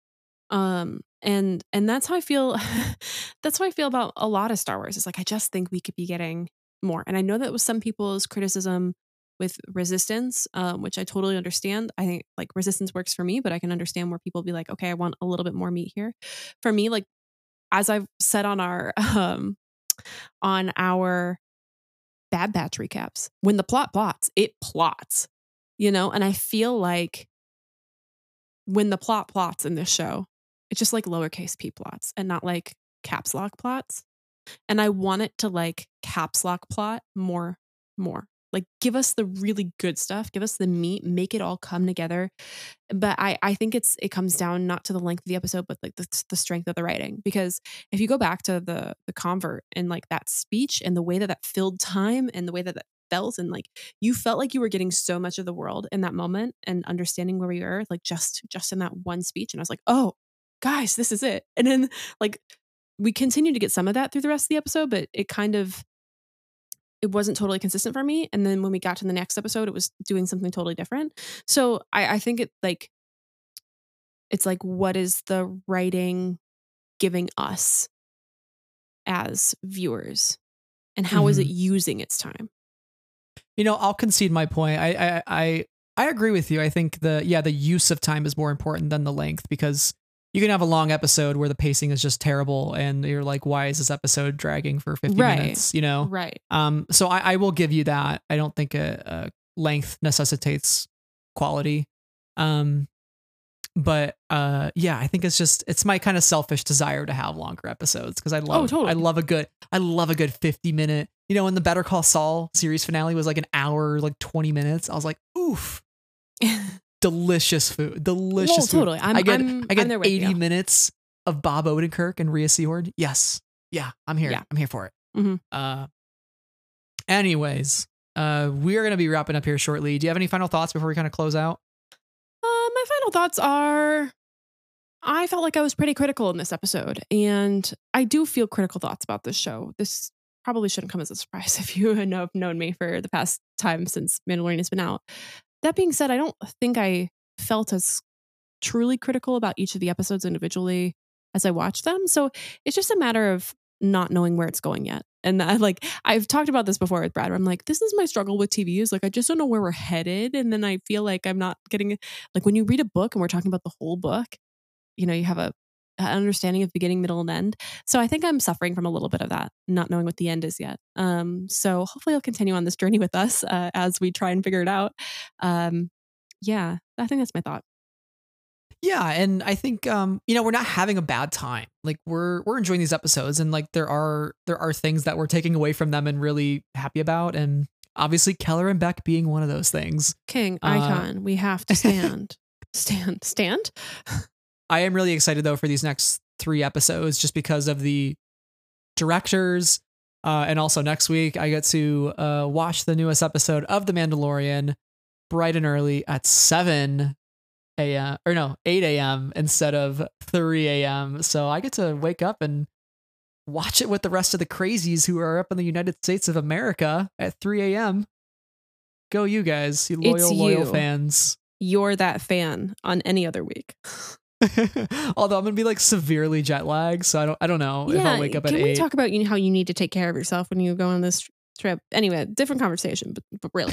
And that's how I feel. That's how I feel about a lot of Star Wars. It's like, I just think we could be getting more. And I know that was some people's criticism with Resistance, which I totally understand. I think like Resistance works for me, but I can understand where people be like, okay, I want a little bit more meat here. For me, like, as I've said on our Bad Batch recaps. When the plot plots, it plots, you know? And I feel like when the plot plots in this show, it's just like lowercase p plots and not like caps lock plots. And I want it to like caps lock plot more. Like give us the really good stuff, give us the meat, make it all come together. But I think it comes down not to the length of the episode, but like the strength of the writing. Because if you go back to the convert and like that speech and the way that filled time and the way that felt, and like you felt like you were getting so much of the world in that moment and understanding where we were, like just in that one speech. And I was like, oh, guys, this is it. And then like we continue to get some of that through the rest of the episode, but it wasn't totally consistent for me. And then when we got to the next episode, it was doing something totally different. So I think it's like, what is the writing giving us as viewers, and how is it using its time?
You know, I'll concede my point. I agree with you. I think the use of time is more important than the length, because you can have a long episode where the pacing is just terrible and you're like, why is this episode dragging for 50 minutes? You know?
Right.
So I will give you that. I don't think a length necessitates quality. But I think it's my kind of selfish desire to have longer episodes, because I love a good 50-minute, you know, when the Better Call Saul series finale was like an hour, like 20 minutes, I was like, oof. Delicious food.
Totally.
I get 80 minutes of Bob Odenkirk and Rhea Seehorn. Yes. Yeah, I'm here.
Yeah.
I'm here for it.
Mm-hmm.
Anyways, we are going to be wrapping up here shortly. Do you have any final thoughts before we kind of close out?
My final thoughts are, I felt like I was pretty critical in this episode, and I do feel critical thoughts about this show. This probably shouldn't come as a surprise if you have known me for the past time since Mandalorian has been out. That being said, I don't think I felt as truly critical about each of the episodes individually as I watched them. So it's just a matter of not knowing where it's going yet. And I've talked about this before with Brad, where I'm like, this is my struggle with TV, is like, I just don't know where we're headed. And then I feel like I'm not getting, like when you read a book and we're talking about the whole book, you know, you have an understanding of beginning, middle, and end. So I think I'm suffering from a little bit of that, not knowing what the end is yet. So hopefully I'll continue on this journey with us as we try and figure it out. I think that's my thought.
Yeah, and I think we're not having a bad time. Like we're enjoying these episodes, and like there are things that we're taking away from them and really happy about, and obviously Keller and Beck being one of those things.
King, icon, we have to stand. Stand.
I am really excited though for these next 3 episodes, just because of the directors, and also next week I get to watch the newest episode of The Mandalorian bright and early at 7 a.m. instead of 3 a.m. So I get to wake up and watch it with the rest of the crazies who are up in the United States of America at 3 a.m. Go you guys, you loyal fans.
You're that fan on any other week.
Although I'm gonna be like severely jet lagged, so I don't know if I'll wake up at 8.
Can we talk about how you need to take care of yourself when you go on this trip? Anyway, different conversation, but really.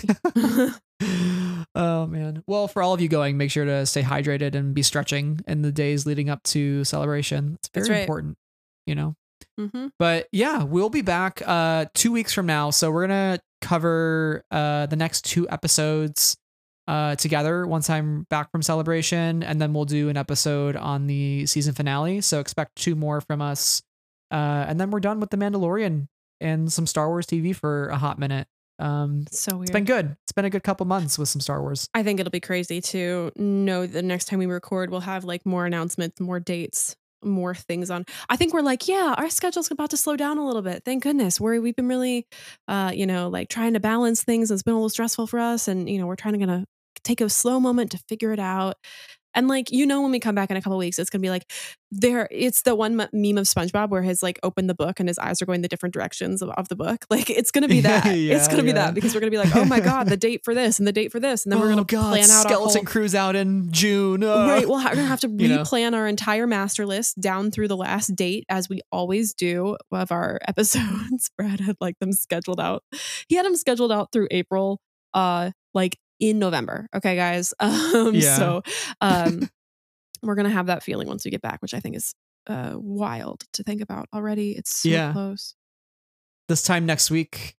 Oh man. Well, for all of you going, make sure to stay hydrated and be stretching in the days leading up to celebration. It's very important, you know.
Mm-hmm.
But yeah, we'll be back 2 weeks from now. So we're gonna cover the next 2 episodes together once I'm back from celebration, and then we'll do an episode on the season finale. So expect 2 more from us, and then we're done with The Mandalorian and some Star Wars TV for a hot minute.
So weird.
It's been good. It's been a good couple months with some Star Wars.
I think it'll be crazy to know the next time we record, we'll have like more announcements, more dates, more things on. I think we're like, yeah, our schedule's about to slow down a little bit. Thank goodness. We've been really, like trying to balance things. It's been a little stressful for us. And, we're trying to take a slow moment to figure it out. And like, when we come back in a couple of weeks, it's going to be like it's the one meme of SpongeBob where his like opened the book and his eyes are going the different directions of the book. Like it's going to be that. It's going to be that, because we're going to be like, oh my God, the date for this and the date for this. And then we're going to plan out
Skeleton Crew's out in June.
Right. Well, we're going to have to replan our entire master list down through the last date, as we always do of our episodes. Brad had like them scheduled out. He had them scheduled out through April, like in November. Okay, guys. So we're going to have that feeling once we get back, which I think is wild to think about already. It's so close.
This time next week,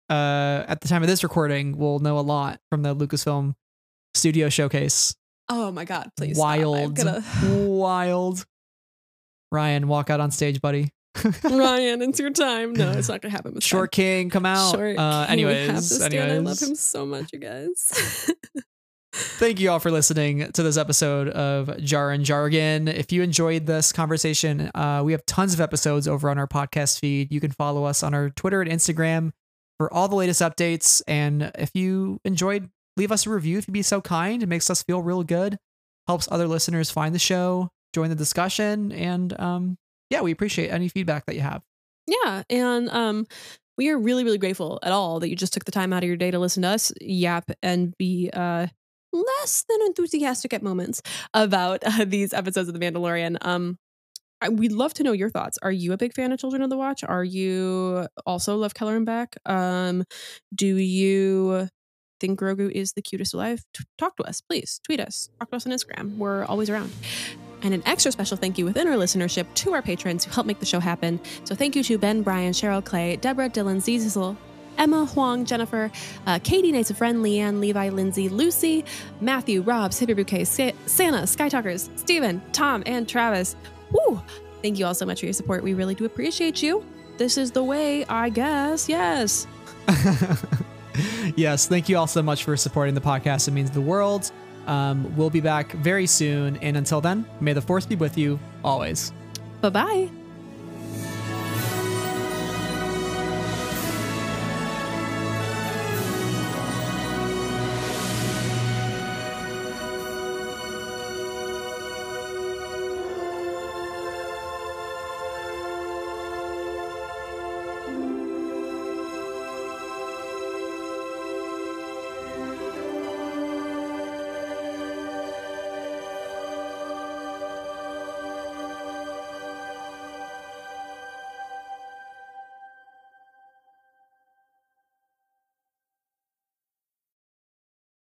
at the time of this recording will know a lot from the Lucasfilm Studio Showcase.
Oh my God, please.
Wild. Wild. Ryan, walk out on stage, buddy.
Ryan, it's your time. No, it's not gonna happen. This
Short
time.
King, come out.
Short King,
Anyways,
I love him so much, you guys.
Thank you all for listening to this episode of Jar and Jargon. If you enjoyed this conversation, we have tons of episodes over on our podcast feed. You can follow us on our Twitter and Instagram for all the latest updates. And if you enjoyed, leave us a review if you'd be so kind. It makes us feel real good. Helps other listeners find the show, join the discussion, and yeah, we appreciate any feedback that you have.
Yeah, and we are really, really grateful at all that you just took the time out of your day to listen to us yap and be less than enthusiastic at moments about these episodes of The Mandalorian. We'd love to know your thoughts. Are you a big fan of Children of the Watch? Are you also love Keller and Beck? Do you think Grogu is the cutest alive? Talk to us, please. Tweet us. Talk to us on Instagram. We're always around. And an extra special thank you within our listenership to our patrons who help make the show happen. So thank you to Ben, Brian, Cheryl, Clay, Deborah, Dylan, Zizzle, Emma, Huang, Jennifer, Katie, Nice of Friend, Leanne, Levi, Lindsay, Lucy, Matthew, Rob, Hippie Bouquet, Santa, Sky Talkers, Steven, Tom, and Travis. Woo! Thank you all so much for your support. We really do appreciate you. This is the way, I guess. Yes.
Yes. Thank you all so much for supporting the podcast. It means the world. We'll be back very soon. And until then, may the force be with you always.
Bye-bye.